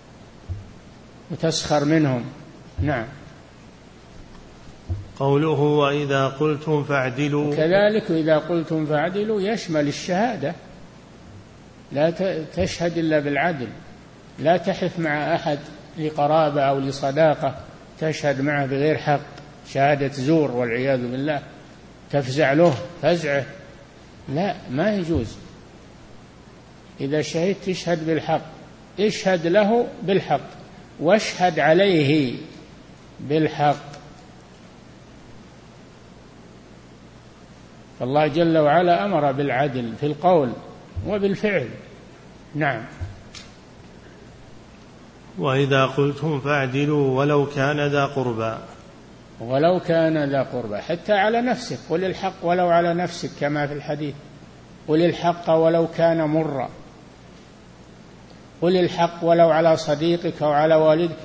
وتسخر منهم. نعم. قوله وإذا قلتم فاعدلوا. كذلك إذا قلتم فاعدلوا يشمل الشهادة، لا تشهد إلا بالعدل. لا تحف مع أحد لقرابة أو لصداقة تشهد معه بغير حق، شهادة زور والعياذ بالله، تفزع له فزعه، لا، ما يجوز. إذا شهدت تشهد بالحق، اشهد له بالحق واشهد عليه بالحق. فالله جل وعلا أمر بالعدل في القول وبالفعل. نعم. وإذا قلتم فاعدلوا ولو كان ذا قربى. ولو كان ذا قربى، حتى على نفسك، قل الحق ولو على نفسك كما في الحديث، قل الحق ولو كان مرا، قل الحق ولو على صديقك أو على والدك،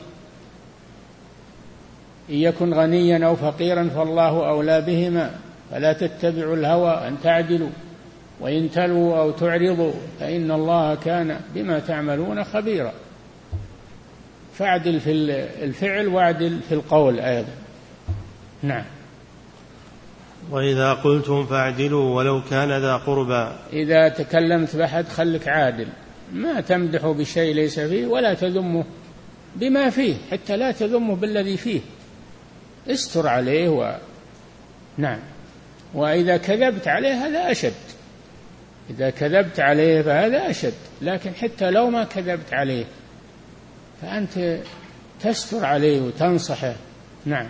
إن يكن غنيا أو فقيرا فالله أولى بهما، فلا تتبعوا الهوى أن تعدلوا وإن تلووا أو تعرضوا فإن الله كان بما تعملون خبيرا. فاعدل في الفعل واعدل في القول أيضا. نعم. وإذا قلتم فاعدلوا ولو كان ذا قربى. إذا تكلمت بأحد خلك عادل، ما تمدح بشيء ليس فيه ولا تذمه بما فيه، حتى لا تذمه بالذي فيه، استر عليه و... نعم. وإذا كذبت عليه هذا أشد، إذا كذبت عليه فهذا أشد، لكن حتى لو ما كذبت عليه فأنت تستر عليه وتنصحه. نعم.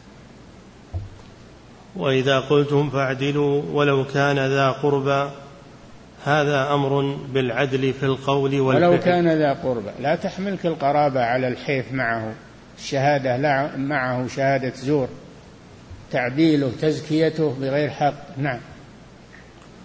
وإذا قلتم فاعدلوا ولو كان ذا قربى، هذا أمر بالعدل في القول والفعل. ولو كان ذا قربى، لا تحملك القرابة على الحيف معه، الشهادة لا معه شهادة زور، تعديله تزكيته بغير حق. نعم.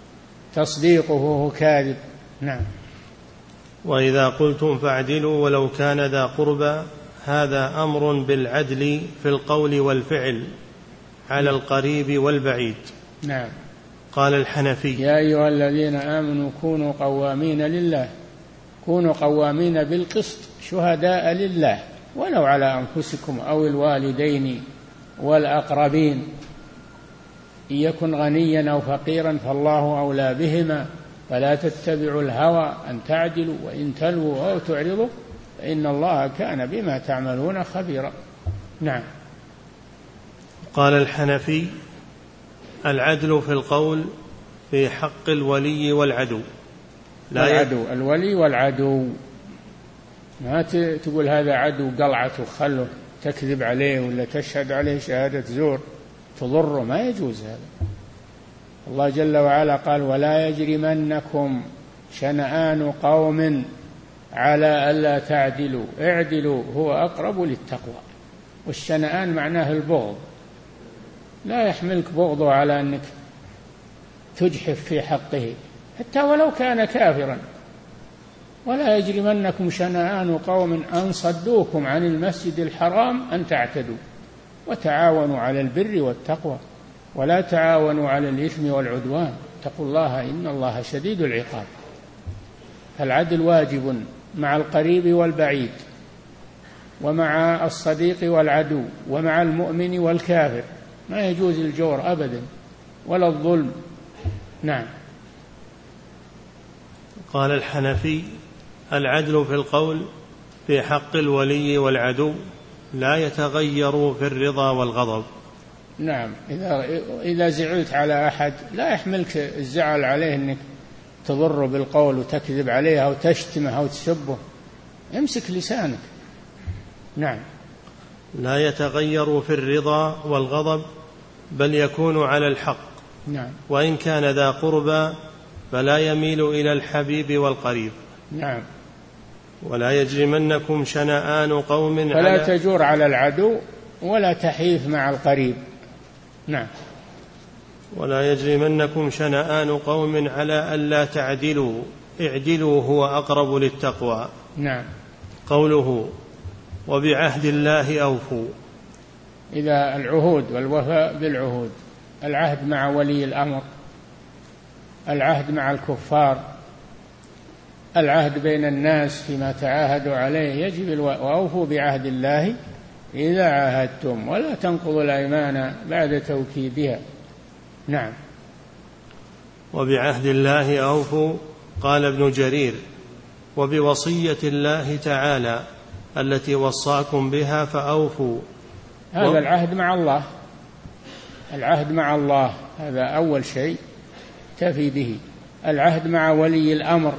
تصديقه كاذب. نعم. وإذا قلتم فاعدلوا ولو كان ذا قربى، هذا أمر بالعدل في القول والفعل على القريب والبعيد. نعم. قال الحنفي: يا أيها الذين آمنوا كونوا قوامين لله، كونوا قوامين بالقسط شهداء لله ولو على أنفسكم أو الوالدين والأقربين، إن يكن غنيا أو فقيرا فالله أولى بهما، فلا تتبعوا الهوى أن تعدلوا وإن تلووا أو تعرضوا فإن الله كان بما تعملون خبيرا. نعم. قال الحنفي: العدل في القول في حق الولي والعدو. لا العدو الولي والعدو، ما تقول هذا عدو قلعته خله تكذب عليه ولا تشهد عليه شهادة زور تضره، ما يجوز هذا. الله جل وعلا قال: ولا يجرمنكم شنآن قوم على ألا تعدلوا اعدلوا هو أقرب للتقوى. والشنآن معناه البغض، لا يحملك بغضه على أنك تجحف في حقه حتى ولو كان كافرا. ولا يجرمنكم شنآن قوم أن صدوكم عن المسجد الحرام أن تعتدوا وتعاونوا على البر والتقوى ولا تعاونوا على الإثم والعدوان اتقوا الله إن الله شديد العقاب. فالعدل واجب مع القريب والبعيد ومع الصديق والعدو ومع المؤمن والكافر، ما يجوز الجور أبدا ولا الظلم. نعم. قال الحنفي: العدل في القول في حق الولي والعدو لا يتغير في الرضا والغضب. نعم. إذا إذا زعلت على أحد لا يحملك الزعل عليه أنك تضره بالقول وتكذب عليه أو تشتمه أو تسبه، امسك لسانك. نعم. لا يتغير في الرضا والغضب بل يكون على الحق. نعم. وإن كان ذا قربى فلا يميل إلى الحبيب والقريب. نعم. ولا يجرمنكم شنآن قوم فلا على تجور على العدو ولا تحيف مع القريب. نعم. ولا يجرمنكم شنآن قوم على ألا تعدلوا اعدلوا هو أقرب للتقوى. نعم. قوله: وبعهد الله أوفوا. إذا العهود والوفاء بالعهود، العهد مع ولي الأمر، العهد مع الكفار، العهد بين الناس فيما تعاهدوا عليه، يجب وأوفوا بعهد الله إذا عاهدتم ولا تنقضوا الأيمان بعد توكيدها. نعم. وبعهد الله أوفوا. قال ابن جرير: وبوصية الله تعالى التي وصاكم بها فأوفوا. هذا و... العهد مع الله، العهد مع الله هذا أول شيء تفي به. العهد مع ولي الأمر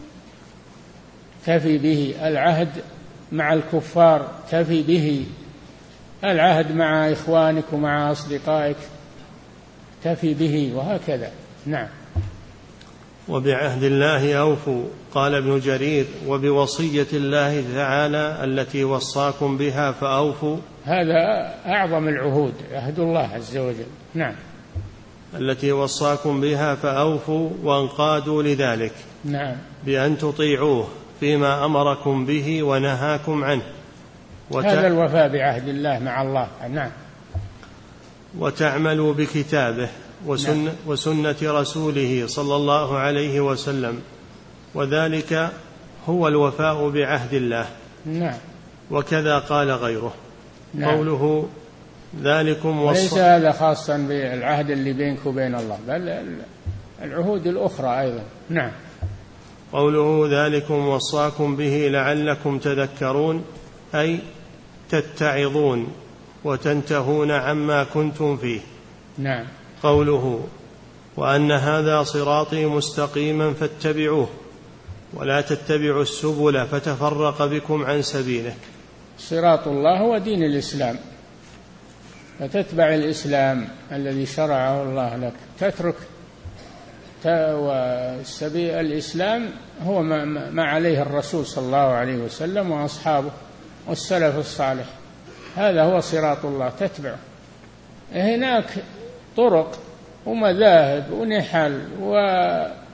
تفي به، العهد مع الكفار تفي به، العهد مع إخوانك ومع أصدقائك تفي به، وهكذا. نعم. وبعهد الله أوفوا. قال ابن جرير: وبوصية الله تعالى التي وصاكم بها فأوفوا. هذا أعظم العهود، عهد الله عز وجل. نعم. التي وصاكم بها فأوفوا وانقادوا لذلك. نعم. بأن تطيعوه فيما أمركم به ونهاكم عنه. وت... هذا الوفاء بعهد الله مع الله. نعم. وتعملوا بكتابه وسنة, نعم. وسنة رسوله صلى الله عليه وسلم، وذلك هو الوفاء بعهد الله. نعم. وكذا قال غيره. نعم. قوله: ذلكم وصى. وليس هذا خاصا بالعهد اللي بينك وبين الله، بل العهود الأخرى أيضا. نعم. قوله: ذلكم وصاكم به لعلكم تذكرون، أي تتعظون وتنتهون عما كنتم فيه. نعم. قوله: وأن هذا صراطي مستقيما فاتبعوه ولا تتبعوا السبل فتفرق بكم عن سبيله. صراط الله هو دين الإسلام، فتتبع الإسلام الذي شرعه الله لك، تترك وسبيل الإسلام هو ما عليه الرسول صلى الله عليه وسلم وأصحابه والسلف الصالح، هذا هو صراط الله تتبعه. هناك طرق ومذاهب ونحل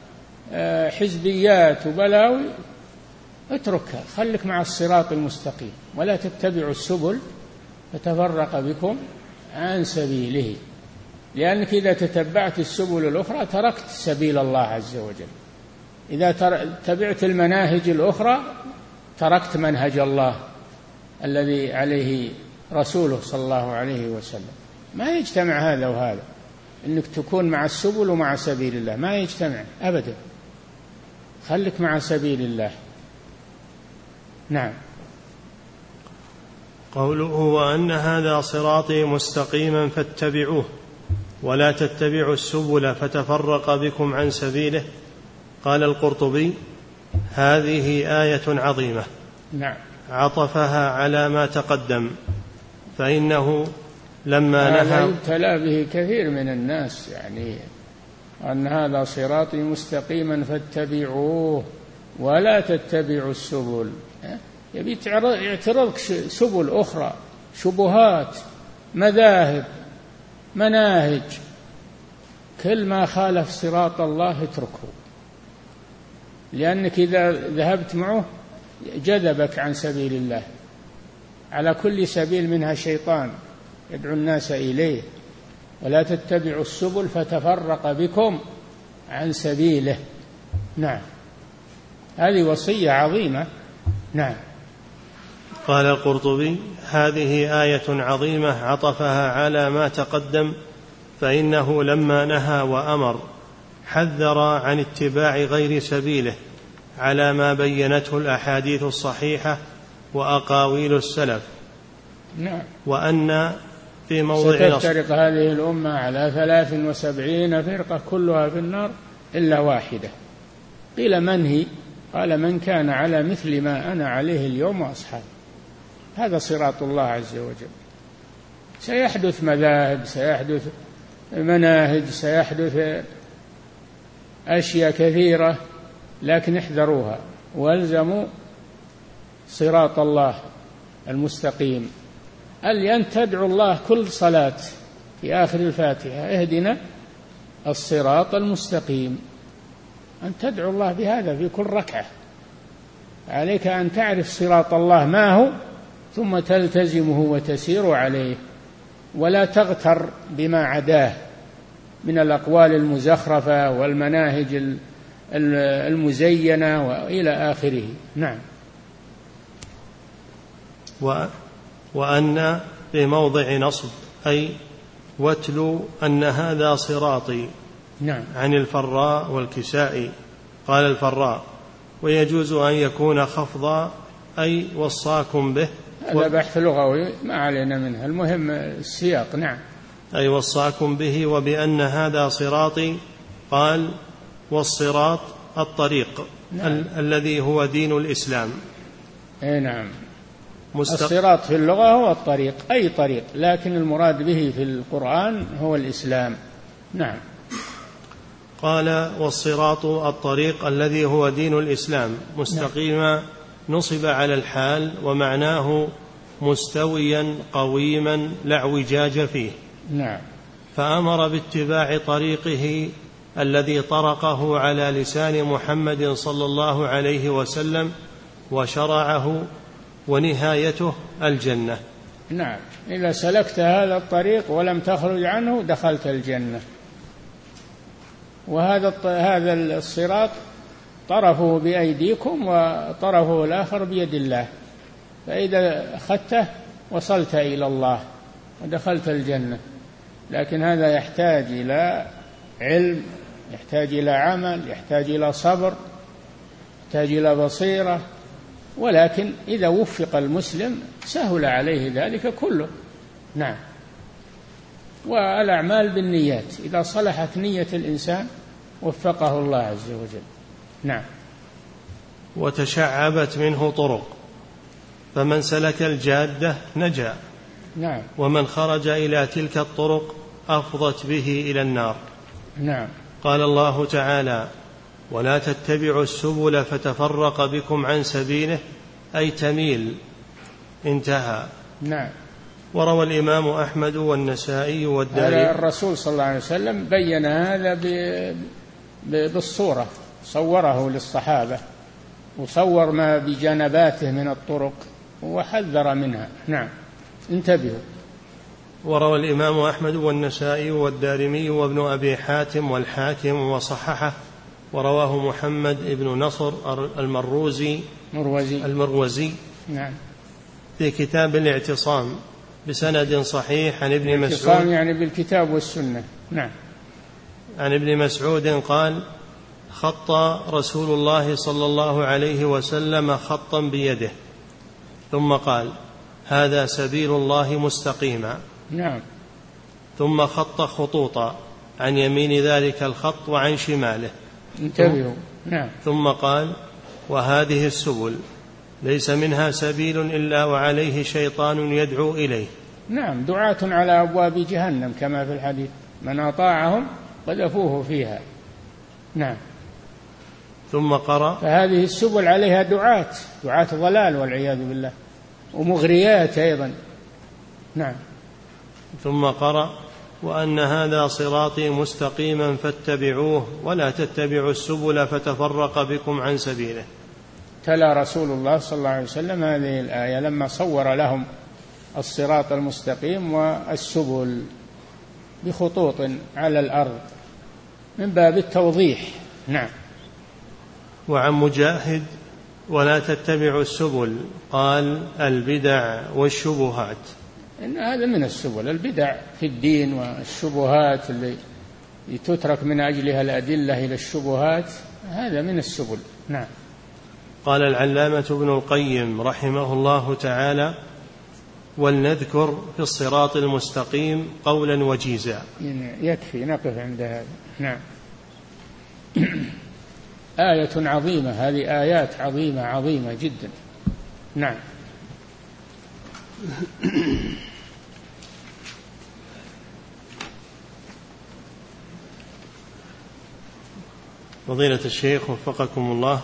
حزبيات وبلاوي اتركها، خلك مع الصراط المستقيم، ولا تتبعوا السبل فتفرق بكم عن سبيله، لأنك إذا تتبعت السبل الأخرى تركت سبيل الله عز وجل. إذا تبعت المناهج الأخرى تركت منهج الله الذي عليه رسوله صلى الله عليه وسلم. ما يجتمع هذا وهذا، إنك تكون مع السبل ومع سبيل الله، ما يجتمع أبدا. خلك مع سبيل الله. نعم. قوله وأن هذا صراطي مستقيما فاتبعوه ولا تتبعوا السبل فتفرق بكم عن سبيله. قال القرطبي هذه آية عظيمة. نعم. عطفها على ما تقدم، فإنه لما هذا نهى يبتلى به كثير من الناس، يعني أن هذا صراطي مستقيما فاتبعوه ولا تتبعوا السبل. يبي يعترضك سبل أخرى، شبهات، مذاهب، مناهج، كل ما خالف صراط الله اتركه، لأنك إذا ذهبت معه جذبك عن سبيل الله. على كل سبيل منها شيطان يدعو الناس إليه. ولا تتبعوا السبل فتفرق بكم عن سبيله. نعم، هذه وصية عظيمة. نعم. قال القرطبي هذه آية عظيمة عطفها على ما تقدم، فإنه لما نهى وأمر حذر عن اتباع غير سبيله على ما بينته الأحاديث الصحيحة وأقاويل السلف. نعم. وأن في موضع ستفترق هذه الأمة على ثلاث وسبعين فرقة كلها في النار إلا واحدة. قيل من هي؟ قال من كان على مثل ما أنا عليه اليوم وأصحابي. هذا صراط الله عز وجل. سيحدث مذاهب، سيحدث مناهج، سيحدث أشياء كثيرة، لكن احذروها والزموا صراط الله المستقيم. أن تدعو الله كل صلاة في آخر الفاتحة اهدنا الصراط المستقيم، أن تدعو الله بهذا في كل ركعة. عليك أن تعرف صراط الله ما هو، ثم تلتزمه وتسير عليه، ولا تغتر بما عداه من الأقوال المزخرفة والمناهج المزينة وإلى آخره. نعم. وأن في موضع نصب أي واتلو أن هذا صراطي. نعم. عن الفراء والكسائي. قال الفراء ويجوز أن يكون خفضا أي وصاكم به. هذا بحث لغوي ما علينا منه، المهم السياق. نعم. أي وصاكم به. وبأن هذا صراطي قال والصراط الطريق. نعم. ال- الذي هو دين الإسلام. أي نعم. مستق... الصراط في اللغة هو الطريق، أي طريق، لكن المراد به في القرآن هو الإسلام. نعم. قال والصراط الطريق الذي هو دين الإسلام مستقيما. نعم. نصب على الحال ومعناه مستويا قويما لا اعوجاج فيه. نعم. فأمر باتباع طريقه الذي طرقه على لسان محمد صلى الله عليه وسلم وشرعه، ونهايته الجنة. نعم. إذا سلكت هذا الطريق ولم تخرج عنه دخلت الجنة. وهذا هذا الصراط طرفه بأيديكم وطرفه الآخر بيد الله، فإذا أخذته وصلت إلى الله ودخلت الجنة. لكن هذا يحتاج إلى علم، يحتاج إلى عمل، يحتاج إلى صبر، يحتاج إلى بصيرة، ولكن إذا وفق المسلم سهل عليه ذلك كله. نعم. والأعمال بالنيات، إذا صلحت نية الإنسان وفقه الله عز وجل. نعم. وتشعبت منه طرق، فمن سلك الجادة نجا. نعم. ومن خرج إلى تلك الطرق أفضت به إلى النار. نعم. قال الله تعالى ولا تتبعوا السبل فتفرق بكم عن سبيله أي تميل. انتهى. نعم. وروى الإمام أحمد والنسائي والدارمي. الرسول صلى الله عليه وسلم بين هذا بالصورة، صوره للصحابة وصور ما بجنباته من الطرق وحذر منها. نعم، انتبهوا. وروى الإمام أحمد والنسائي والدارمي وابن أبي حاتم والحاكم وصححه، ورواه محمد بن نصر المروزي مروزي المروزي نعم في كتاب الاعتصام بسند صحيح عن ابن مسعود، الاعتصام يعني بالكتاب والسنة. نعم. عن ابن مسعود قال: خط رسول الله صلى الله عليه وسلم خطا بيده ثم قال: هذا سبيل الله مستقيما. نعم. ثم خط خطوطا عن يمين ذلك الخط وعن شماله. انتبهوا. نعم. ثم قال: وهذه السبل ليس منها سبيل إلا وعليه شيطان يدعو إليه. نعم، دعاة على أبواب جهنم كما في الحديث: من أطاعهم قذفوه فيها. نعم. ثم قرأ: فهذه السبل عليها دعاة دعاة ضلال والعياذ بالله، ومغريات أيضا. نعم. ثم قرأ: وأن هذا صراطي مستقيما فاتبعوه ولا تتبعوا السبل فتفرق بكم عن سبيله. تلا رسول الله صلى الله عليه وسلم هذه الآية لما صور لهم الصراط المستقيم والسبل بخطوط على الأرض من باب التوضيح. نعم. وعن مجاهد: ولا تتبعوا السبل، قال: البدع والشبهات. إن هذا من السبل، البدع في الدين والشبهات اللي تترك من أجلها الأدلة إلى الشبهات، هذا من السبل. نعم. قال العلامة ابن القيم رحمه الله تعالى: ولنذكر في الصراط المستقيم قولا وجيزا. يكفي نقف عند هذا. نعم. آية عظيمة، هذه آيات عظيمة عظيمة جدا. نعم. فضيلة الشيخ وفقكم الله،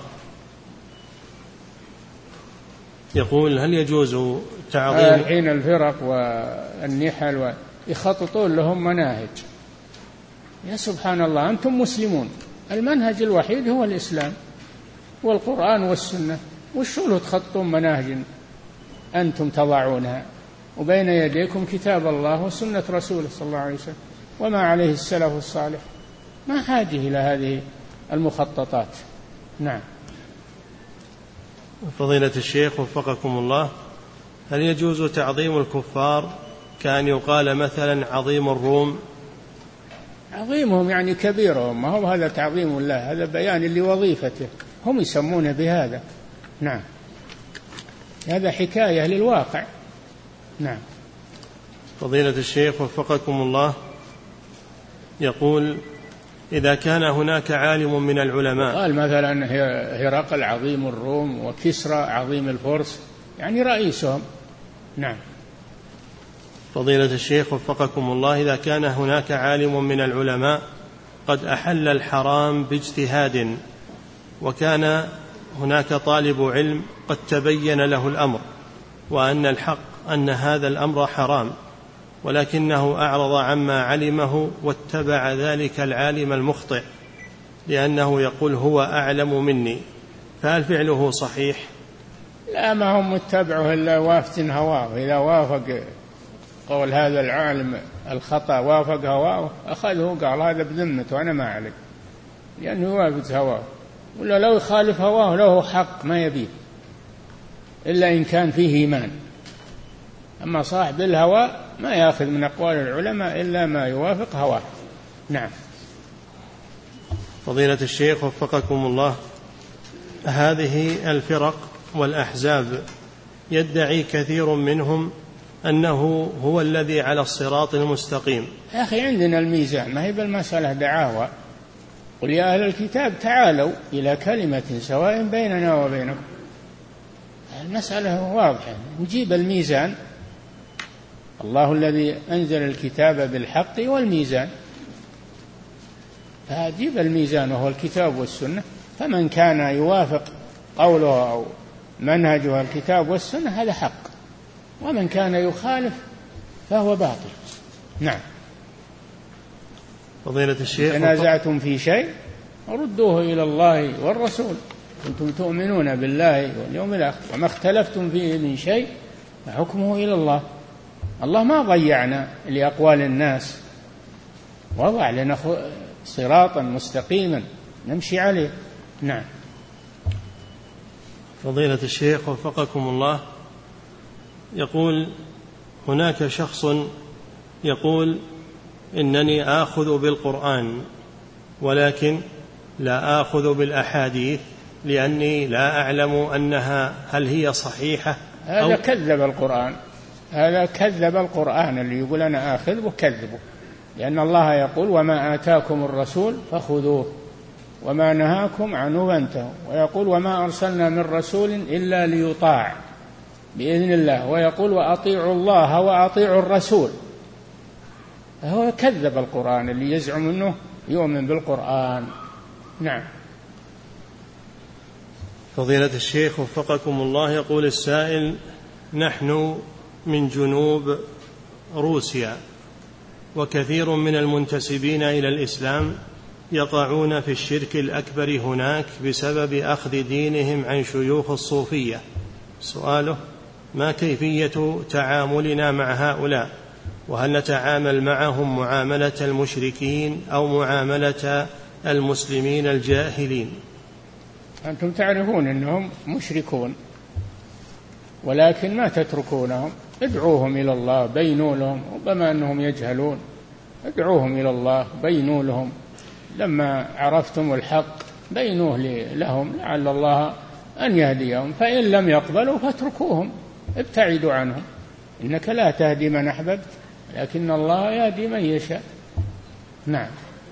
يقول: هل يجوز تعظيم الحين الفرق والنحل يخططون لهم مناهج؟ يا سبحان الله، أنتم مسلمون، المنهج الوحيد هو الإسلام والقرآن والسنة، وشو تخططون مناهج أنتم تضعونها وبين يديكم كتاب الله وسنة رسوله صلى الله عليه وسلم وما عليه السلف الصالح؟ ما حاجة إلى هذه المخططات. نعم. فضيلة الشيخ وفقكم الله، هل يجوز تعظيم الكفار كأن يقال مثلا عظيم الروم؟ عظيمهم يعني كبيرهم، ما هو هذا تعظيم الله، هذا بيان لوظيفته، هم يسمونه بهذا. نعم، هذا حكاية للواقع. نعم. فضيلة الشيخ وفقكم الله، يقول: إذا كان هناك عالم من العلماء، قال مثلا هرقل عظيم الروم وكسرى عظيم الفرس، يعني رئيسهم. نعم. فضيلة الشيخ وفقكم الله، إذا كان هناك عالم من العلماء قد أحل الحرام باجتهاد، وكان هناك طالب علم قد تبين له الأمر وأن الحق أن هذا الأمر حرام، ولكنه أعرض عما علمه واتبع ذلك العالم المخطئ لأنه يقول هو أعلم مني، فهل فعله صحيح؟ لا، ما هم متبعه إلا وافت هواه، إذا وافق قول هذا العالم الخطأ وافق هواه أخذه قال هذا بذمته أنا ما عليك، لأنه وافت هواه، ولا لو يخالف هواه له حق ما يبيه إلا إن كان فيه إيمان. أما صاحب الهوى ما يأخذ من أقوال العلماء إلا ما يوافق هواه. نعم. فضيلة الشيخ وفقكم الله، هذه الفرق والأحزاب يدعي كثير منهم أنه هو الذي على الصراط المستقيم. يا أخي عندنا الميزان، ما هي بالمسألة دعاوى. قل يا أهل الكتاب تعالوا إلى كلمة سواء بيننا وبينكم، المسألة واضحة، نجيب الميزان، الله الذي أنزل الكتاب بالحق والميزان، فأجيب الميزان وهو الكتاب والسنة، فمن كان يوافق قوله أو منهجه الكتاب والسنة هذا حق، ومن كان يخالف فهو باطل. نعم. فضيلة الشيخ، تنازعتم في شيء ردوه إلى الله والرسول كنتم تؤمنون بالله واليوم الآخر وما اختلفتم فيه من شيء فحكمه إلى الله. الله ما ضيعنا لأقوال الناس، وضع لنا صراطا مستقيما نمشي عليه. نعم. فضيلة الشيخ وفقكم الله، يقول هناك شخص يقول إنني آخذ بالقرآن ولكن لا آخذ بالأحاديث لأني لا أعلم أنها هل هي صحيحة. هذا كذب القرآن، هذا كذب القرآن اللي يقول أنا آخذ وكذبه، لأن الله يقول وما آتاكم الرسول فخذوه وما نهاكم عنه فانتهوا، ويقول وما أرسلنا من رسول إلا ليطاع بإذن الله، ويقول وأطيعوا الله وأطيعوا الرسول. هو كذب القرآن اللي يزعم أنه يؤمن بالقرآن. نعم. فضيلة الشيخ وفقكم الله، يقول السائل نحن من جنوب روسيا وكثير من المنتسبين إلى الإسلام يقعون في الشرك الأكبر هناك بسبب أخذ دينهم عن شيوخ الصوفية. سؤاله ما كيفية تعاملنا مع هؤلاء، وهل نتعامل معهم معاملة المشركين أو معاملة المسلمين الجاهلين؟ أنتم تعرفون أنهم مشركون ولكن ما تتركونهم، ادعوهم إلى الله، بينوا لهم، ربما أنهم يجهلون، ادعوهم إلى الله، بينوا لهم، لما عرفتم الحق بينوه لهم لعل الله أن يهديهم، فإن لم يقبلوا فاتركوهم، ابتعدوا عنهم، إنك لا تهدي من أحببت لكن الله يهدي من يشاء. نعم.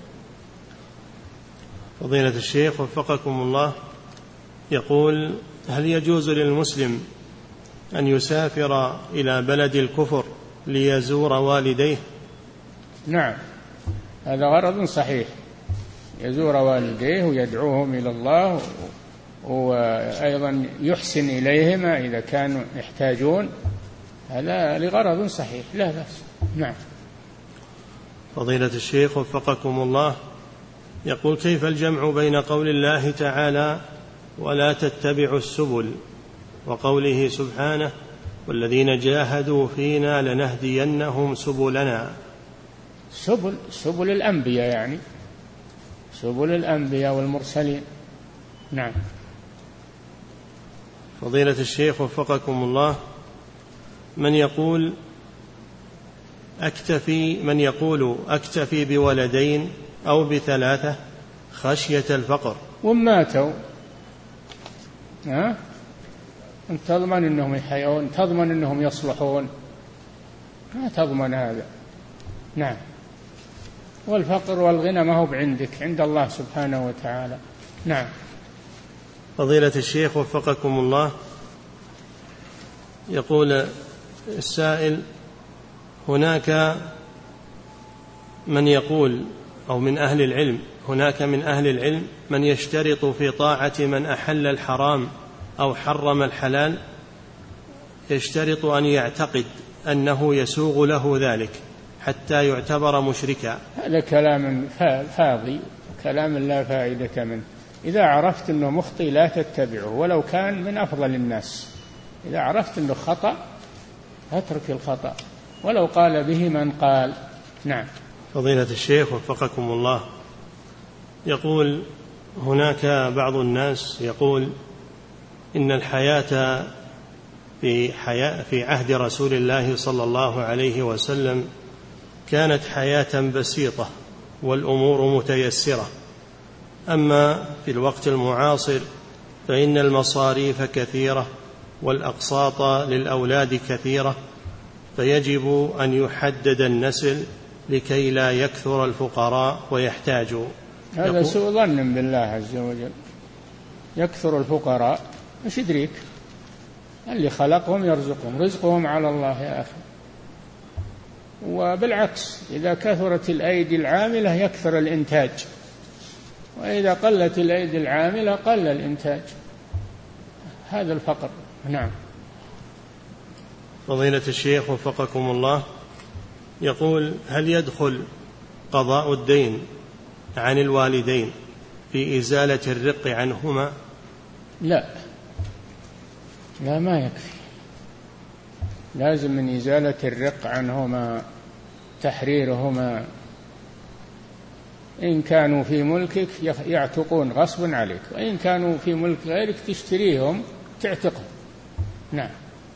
فضيلة الشيخ وفقكم الله، يقول هل يجوز للمسلم أن يسافر إلى بلد الكفر ليزور والديه؟ نعم، هذا غرض صحيح، يزور والديه ويدعوهم إلى الله، وأيضا يحسن إليهما إذا كانوا يحتاجون، هذا لغرض صحيح لا بأس. نعم. فضيلة الشيخ وفقكم الله، يقول كيف الجمع بين قول الله تعالى ولا تتبعوا السبل وقوله سبحانه والذين جاهدوا فينا لنهدينهم سبلنا؟ سبل سبل الأنبياء، يعني سبل الأنبياء والمرسلين. نعم. فضيلة الشيخ وفقكم الله، من يقول أكتفي من يقول أكتفي بولدين أو بثلاثة خشية الفقر وماتوا، ها أنت تضمن أنهم يحيون؟ تضمن أنهم يصلحون؟ ما تضمن هذا. نعم. والفقر والغنى ما هو بعندك، عند الله سبحانه وتعالى. نعم. فضيلة الشيخ وفقكم الله، يقول السائل هناك من يقول أو من أهل العلم هناك من أهل العلم من يشترط في طاعة من أحل الحرام أو حرم الحلال، يشترط أن يعتقد أنه يسوغ له ذلك حتى يعتبر مشركا. هذا كلام فاضي، كلام لا فائدة منه. إذا عرفت أنه مخطئ لا تتبعه ولو كان من أفضل الناس، إذا عرفت أنه خطأ اترك الخطأ ولو قال به من قال. نعم. فضيلة الشيخ وفقكم الله، يقول هناك بعض الناس يقول إن الحياة في, حياة في عهد رسول الله صلى الله عليه وسلم كانت حياة بسيطة والأمور متيسرة، أما في الوقت المعاصر فإن المصاريف كثيرة والأقساط للأولاد كثيرة، فيجب أن يحدد النسل لكي لا يكثر الفقراء ويحتاجوا. هذا سوء ظن بالله عز وجل، يكثر الفقراء ايش يدريك؟ اللي خلقهم يرزقهم، رزقهم على الله يا أخي. وبالعكس إذا كثرت الأيدي العاملة يكثر الإنتاج، وإذا قلت الأيدي العاملة قل الإنتاج. هذا الفقر. نعم. فضيلة الشيخ وفقكم الله، يقول هل يدخل قضاء الدين عن الوالدين في إزالة الرق عنهما؟ لا لا ما يكفي، لازم من إزالة الرق عنهما تحريرهما. إن كانوا في ملكك يعتقون غصبا عليك، وإن كانوا في ملك غيرك تشتريهم تعتقهم. نعم.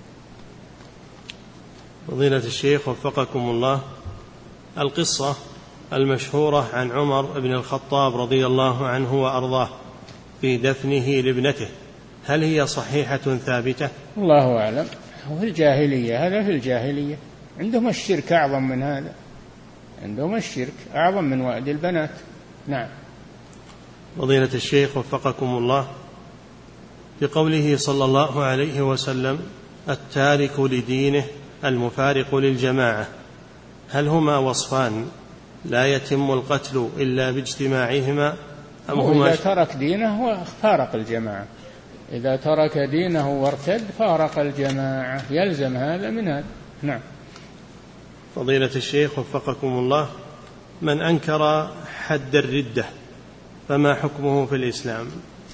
فضيلة الشيخ وفقكم الله، القصة المشهورة عن عمر بن الخطاب رضي الله عنه وأرضاه في دفنه لابنته، هل هي صحيحة ثابتة؟ الله أعلم. في الجاهلية، هذا في الجاهلية عندهم الشرك أعظم من هذا، عندهم الشرك أعظم من وأد البنات. نعم. فضيلة الشيخ وفقكم الله، بقوله صلى الله عليه وسلم التارك لدينه المفارق للجماعة، هل هما وصفان لا يتم القتل إلا باجتماعهما أم هما؟ إذا ترك دينه فارق الجماعة، إذا ترك دينه وارتد فارق الجماعة، يلزم هذا من هذا. نعم. فضيلة الشيخ وفقكم الله، من أنكر حد الردة فما حكمه في الإسلام؟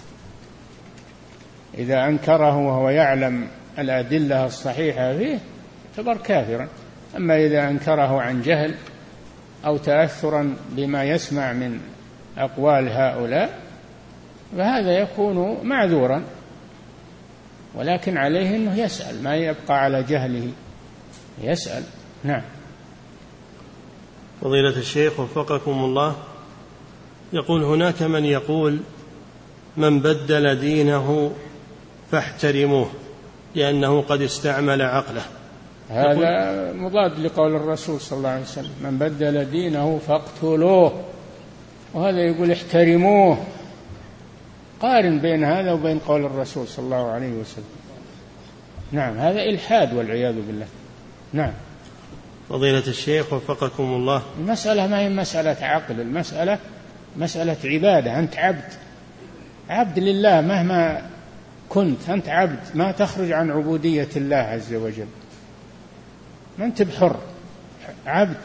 إذا أنكره وهو يعلم الأدلة الصحيحة فيه يعتبر كافرا. أما إذا أنكره عن جهل أو تأثرا بما يسمع من أقوال هؤلاء فهذا يكون معذورا، ولكن عليه أنه يسأل، ما يبقى على جهله، يسأل. نعم. فضيلة الشيخ وفقكم الله، يقول هناك من يقول من بدل دينه فاحترموه لأنه قد استعمل عقله. هذا مضاد لقول الرسول صلى الله عليه وسلم من بدل دينه فاقتلوه، وهذا يقول احترموه. قارن بين هذا وبين قول الرسول صلى الله عليه وسلم. نعم، هذا إلحاد والعياذ بالله. نعم. فضيلة الشيخ وفقكم الله، المسألة ما هي مسألة عقل، المسألة مسألة عبادة. أنت عبد، عبد لله مهما كنت، أنت عبد، ما تخرج عن عبودية الله عز وجل، ما أنت بحر، عبد.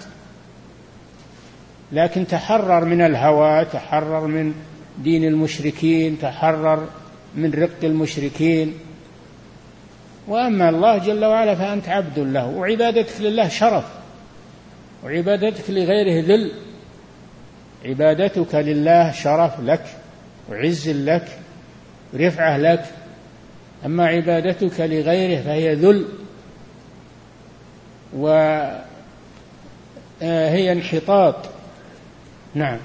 لكن تحرر من الهوى، تحرر من دين المشركين، تحرر من رق المشركين. وأما الله جل وعلا فأنت عبد له، وعبادتك لله شرف، وعبادتك لغيره ذل. عبادتك لله شرف لك وعز لك ورفعة لك، أما عبادتك لغيره فهي ذل وهي انحطاط. نعم.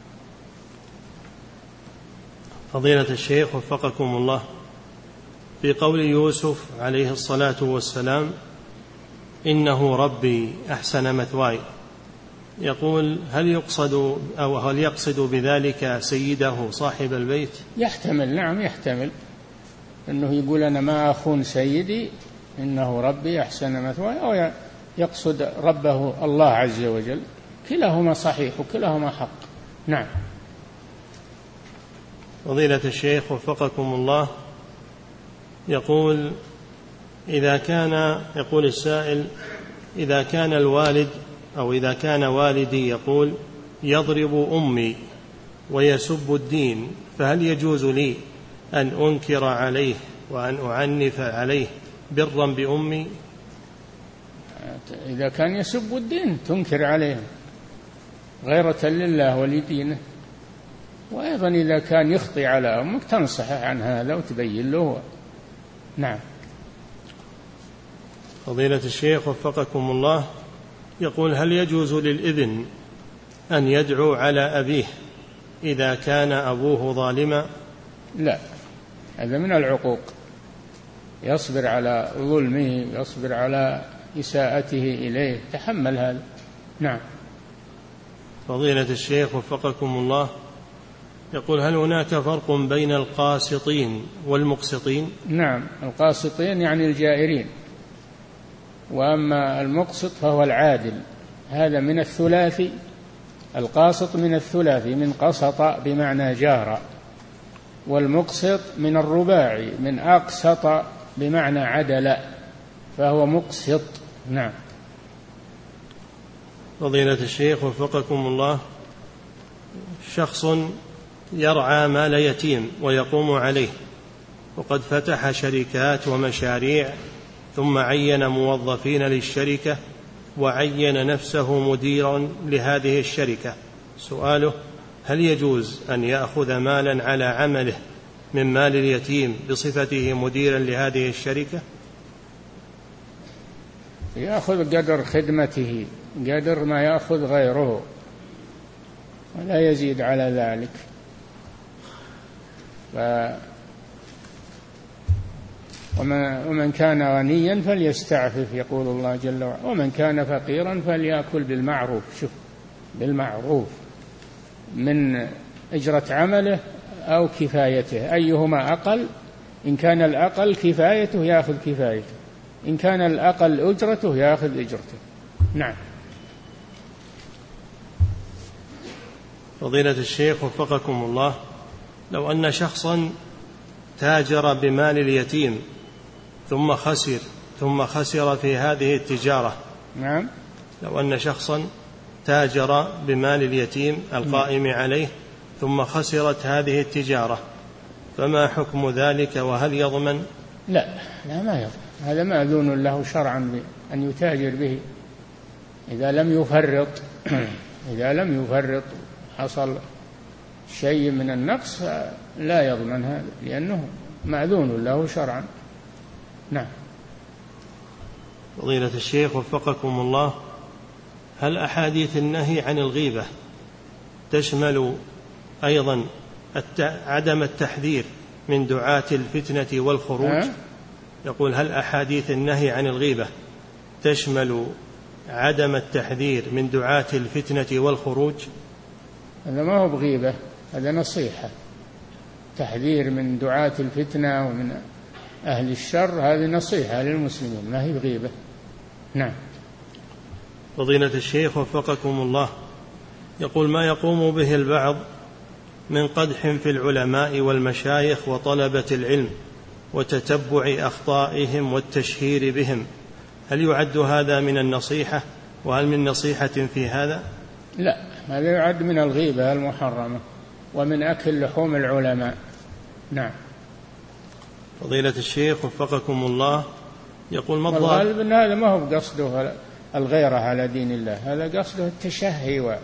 فضيلة الشيخ وفقكم الله، في قول يوسف عليه الصلاة والسلام إنه ربي أحسن مثواي، يقول هل يقصد أو هل يقصد بذلك سيده صاحب البيت؟ يحتمل، نعم يحتمل أنه يقول أنا ما أخون سيدي إنه ربي أحسن مثواي، أو يقصد ربه الله عز وجل. كلاهما صحيح وكلاهما حق. نعم. فضيلة الشيخ وفقكم الله، يقول إذا كان يقول السائل إذا كان الوالد أو إذا كان والدي يقول يضرب أمي ويسب الدين، فهل يجوز لي أن أنكر عليه وأن أعنف عليه برا بأمي؟ إذا كان يسب الدين تنكر عليه غيرة لله ولدينه، وأيضا إذا كان يخطي على أمك تنصحه عن هذا وتبين له. نعم. فضيلة الشيخ وفقكم الله، يقول هل يجوز للابن أن يدعو على أبيه إذا كان أبوه ظالما؟ لا، هذا من العقوق، يصبر على ظلمه، يصبر على إساءته إليه، تحمل هذا. نعم. فضيلة الشيخ وفقكم الله، يقول هل هناك فرق بين القاسطين والمقسطين؟ نعم، القاسطين يعني الجائرين، وأما المقسط فهو العادل. هذا من الثلاثي، القاسط من الثلاثي من قسط بمعنى جار، والمقسط من الرباعي من أقسط بمعنى عدل، فهو مقسط. نعم. فضيلة الشيخ وفقكم الله، شخص يرعى مال يتيم ويقوم عليه، وقد فتح شركات ومشاريع، ثم عين موظفين للشركة وعين نفسه مديرا لهذه الشركة. سؤاله: هل يجوز أن يأخذ مالا على عمله من مال اليتيم بصفته مديرا لهذه الشركة؟ يأخذ قدر خدمته، قدر ما يأخذ غيره، ولا يزيد على ذلك. ف... ومن كان غنيا فليستعفف، يقول الله جل وعلا، ومن كان فقيرا فليأكل بالمعروف. شوف، بالمعروف، من أجرة عمله أو كفايته، أيهما أقل. إن كان الأقل كفايته يأخذ كفايته، إن كان الأقل أجرته يأخذ أجرته. نعم. فضيلة الشيخ وفقكم الله، لو أن شخصا تاجر بمال اليتيم ثم خسر ثم خسر في هذه التجارة. نعم. لو أن شخصا تاجر بمال اليتيم القائم عليه ثم خسرت هذه التجارة، فما حكم ذلك وهل يضمن؟ لا لا ما يضمن، هذا مأذون له شرعا أن يتاجر به إذا لم يفرط. إذا لم يفرط حصل شيء من النقص لا يضمن هذا، لأنه مأذون له شرعا. نعم. فضيلة الشيخ وفقكم الله، هل أحاديث النهي عن الغيبة تشمل أيضا عدم التحذير من دعاة الفتنة والخروج؟ أه؟ يقول: هل أحاديث النهي عن الغيبة تشمل عدم التحذير من دعاة الفتنة والخروج؟ هذا ما هو بغيبة، هذا نصيحة. تحذير من دعاة الفتنة ومن أهل الشر هذه نصيحة للمسلمين، ما هي بغيبة. نعم. فضيلة الشيخ وفقكم الله، يقول: ما يقوم به البعض من قدح في العلماء والمشايخ وطلبة العلم وتتبع أخطائهم والتشهير بهم، هل يعد هذا من النصيحة؟ وهل من نصيحة في هذا؟ لا، هذا يعد من الغيبة المحرمة ومن أكل لحوم العلماء. نعم. فضيلة الشيخ وفقكم الله، يقول: ما الغالب أن هذا ما هو قصده الغيرة على دين الله، هذا قصده التشهي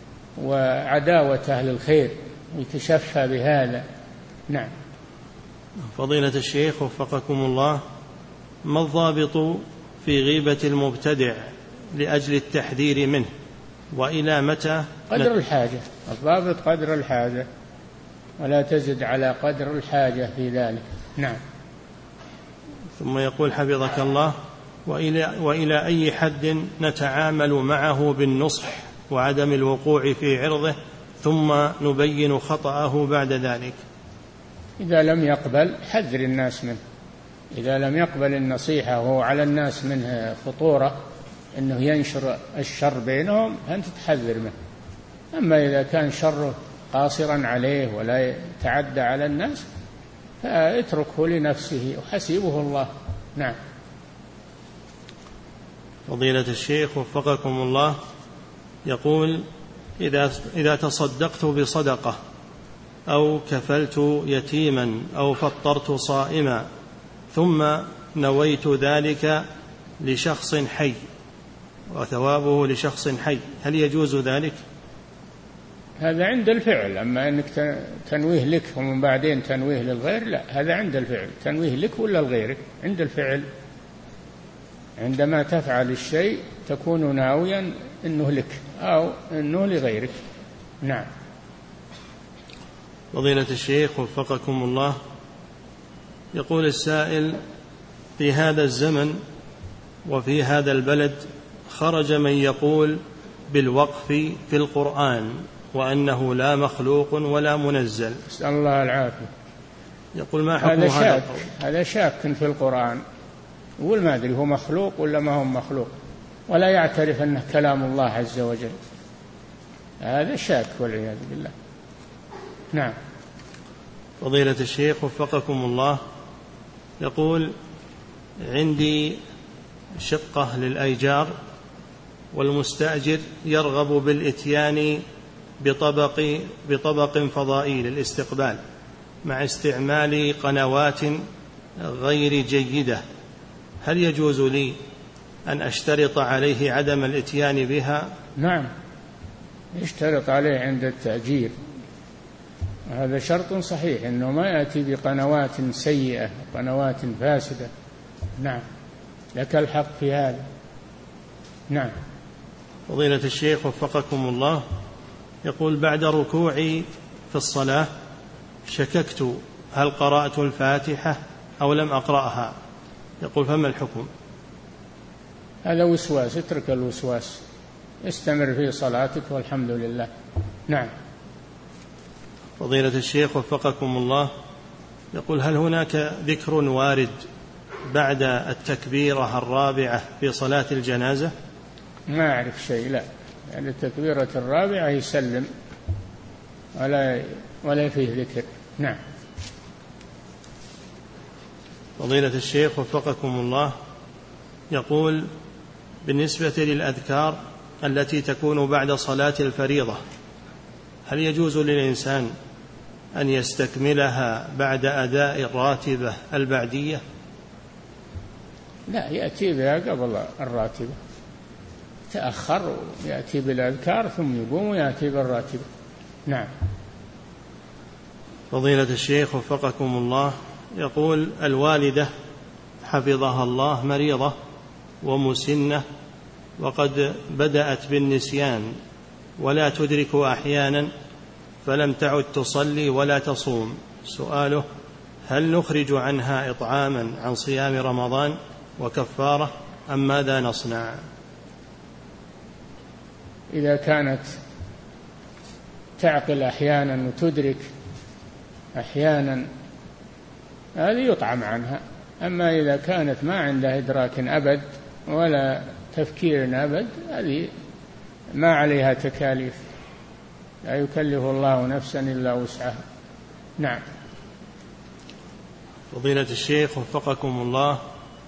وعداوة أهل الخير، يتشفى بهذا. نعم. فضيلة الشيخ وفقكم الله، ما الضابط في غيبة المبتدع لأجل التحذير منه، وإلى متى؟ قدر الحاجة، الضابط قدر الحاجة، ولا تزد على قدر الحاجة في ذلك. نعم. ثم يقول حفظك الله: وإلى, وإلى أي حد نتعامل معه بالنصح وعدم الوقوع في عرضه ثم نبين خطأه بعد ذلك؟ إذا لم يقبل حذر الناس منه، إذا لم يقبل النصيحة وهو على الناس منه خطورة أنه ينشر الشر بينهم، أنت تحذر منه. أما إذا كان شره قاصرا عليه ولا يتعدى على الناس فاتركه لنفسه وحسيبه الله. نعم. فضيلة الشيخ وفقكم الله، يقول: إذا, إذا تصدقت بصدقة أو كفلت يتيما أو فطرت صائما ثم نويت ذلك لشخص حي وثوابه لشخص حي، هل يجوز ذلك؟ هذا عند الفعل. أما أنك تنويه لك ومن بعدين تنويه للغير، لا، هذا عند الفعل. تنويه لك ولا لغيرك؟ عند الفعل. عندما تفعل الشيء تكون ناويا أنه لك أو أنه لغيرك. نعم. فضيلة الشيخ وفقكم الله، يقول السائل: في هذا الزمن وفي هذا البلد خرج من يقول بالوقف في القرآن وأنه لا مخلوق ولا منزل. نسأل الله العافية. يقول: ما حكم هذا هذا؟ هذا شاك في القرآن، يقول ما أدري هو مخلوق ولا ما هو مخلوق، ولا يعترف أنه كلام الله عز وجل. هذا شاك والعياذ بالله. نعم. فضيلة الشيخ وفقكم الله، يقول: عندي شقة للأيجار والمستأجر يرغب بالإتيان بطبق, بطبق فضائي للاستقبال مع استعمال قنوات غير جيدة، هل يجوز لي أن أشترط عليه عدم الإتيان بها؟ نعم، يشترط عليه عند التأجير، هذا شرط صحيح، أنه ما يأتي بقنوات سيئة قنوات فاسدة. نعم، لك الحق في هذا. نعم. فضيلة الشيخ وفقكم الله، يقول بعد ركوعي في الصلاة شككت هل قرأت الفاتحة أو لم أقرأها، يقول فما الحكم؟ هذا وسواس، اترك الوسواس، استمر في صلاتك والحمد لله. نعم. فضيلة الشيخ وفقكم الله، يقول هل هناك ذكر وارد بعد التكبيرة الرابعة في صلاة الجنازة؟ ما أعرف شيء، لا، يعني التكبيرة الرابعة يسلم ولا ولا فيه ذكر. نعم. فضيلة الشيخ وفقكم الله، يقول بالنسبة للأذكار التي تكون بعد صلاة الفريضة هل يجوز للإنسان أن يستكملها بعد أداء الراتبة البعدية؟ لا، يأتي بها قبل الراتبة، تأخر يأتي بالأذكار ثم يقوم ويأتي بالراتبة. نعم. فضيلة الشيخ وفقكم الله، يقول الوالدة حفظها الله مريضة ومسنة وقد بدأت بالنسيان ولا تدرك أحيانا فلم تعد تصلي ولا تصوم، سؤاله هل نخرج عنها إطعاما عن صيام رمضان وكفارة أم ماذا نصنع؟ إذا كانت تعقل أحيانا وتدرك أحيانا هذه يطعم عنها، أما إذا كانت ما عندها إدراك أبد ولا تفكير أبد هذه ما عليها تكاليف، لا يكلف الله نفسا إلا وسعها. نعم. فضيلة الشيخ وفقكم الله،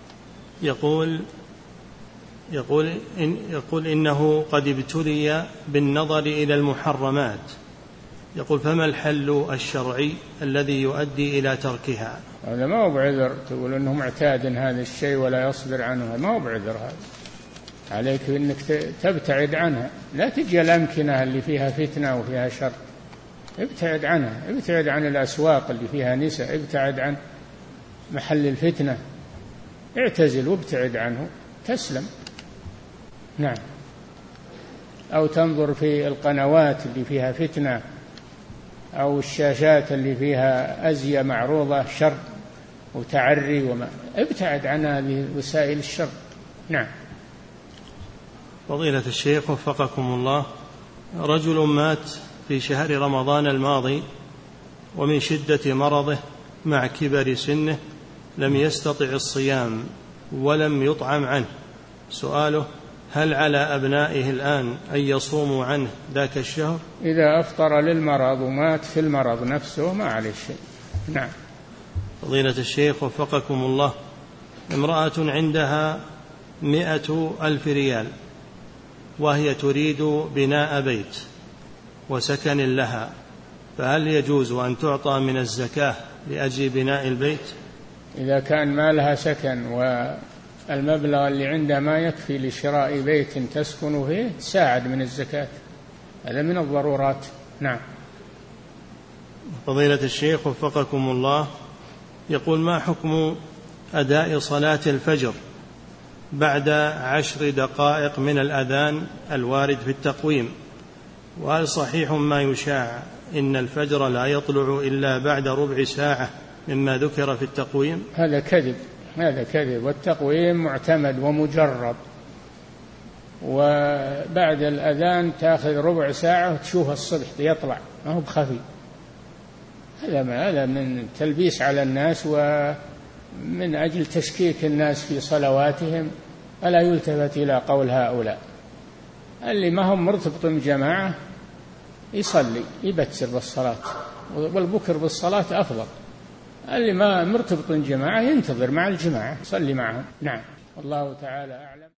يقول يقول, إن يقول إنه قد ابتلي بالنظر إلى المحرمات، يقول فما الحل الشرعي الذي يؤدي إلى تركها؟ هذا ما هو بعذر، تقول أنه معتاد هذا الشيء ولا يصبر عنه، ما هو بعذر، هذا عليك أنك تبتعد عنها، لا تجي الأمكنة اللي فيها فتنة وفيها شر، ابتعد عنها، ابتعد عن الأسواق اللي فيها نساء، ابتعد عن محل الفتنة، اعتزل وابتعد عنه تسلم. نعم. أو تنظر في القنوات اللي فيها فتنة أو الشاشات اللي فيها أزياء معروضة شر وتعري وما، ابتعد عن هذه وسائل الشر. نعم. فضيلة الشيخ وفقكم الله، رجل مات في شهر رمضان الماضي ومن شدة مرضه مع كبر سنه لم يستطع الصيام ولم يطعم عنه، سؤاله هل على أبنائه الآن أن يصوموا عنه ذاك الشهر؟ إذا أفطر للمرض ومات في المرض نفسه ما عليه شيء. نعم. فضيلة الشيخ وفقكم الله، امرأة عندها مئة ألف ريال وهي تريد بناء بيت وسكن لها، فهل يجوز أن تعطى من الزكاة لأجل بناء البيت؟ إذا كان ما لها سكن والمبلغ اللي عندها ما يكفي لشراء بيت تسكن فيه تساعد من الزكاة، هذا من الضرورات. نعم. فضيلة الشيخ وفقكم الله، يقول ما حكم أداء صلاة الفجر بعد عشر دقائق من الأذان الوارد في التقويم، وهل صحيح ما يشاع إن الفجر لا يطلع إلا بعد ربع ساعة مما ذكر في التقويم؟ هذا كذب، هذا كذب، والتقويم معتمد ومجرب، وبعد الأذان تأخذ ربع ساعة وتشوف الصبح يطلع، ما هو بخفي، هذا ما هذا من تلبيس على الناس ومن أجل تشكيك الناس في صلواتهم، ألا يلتفت إلى قول هؤلاء. اللي ما هم مرتبط بجماعة يصلي يبكر بالصلاة، والبكر بالصلاة أفضل، اللي ما مرتبط بجماعة ينتظر مع الجماعة يصلي معهم. نعم. والله تعالى أعلم.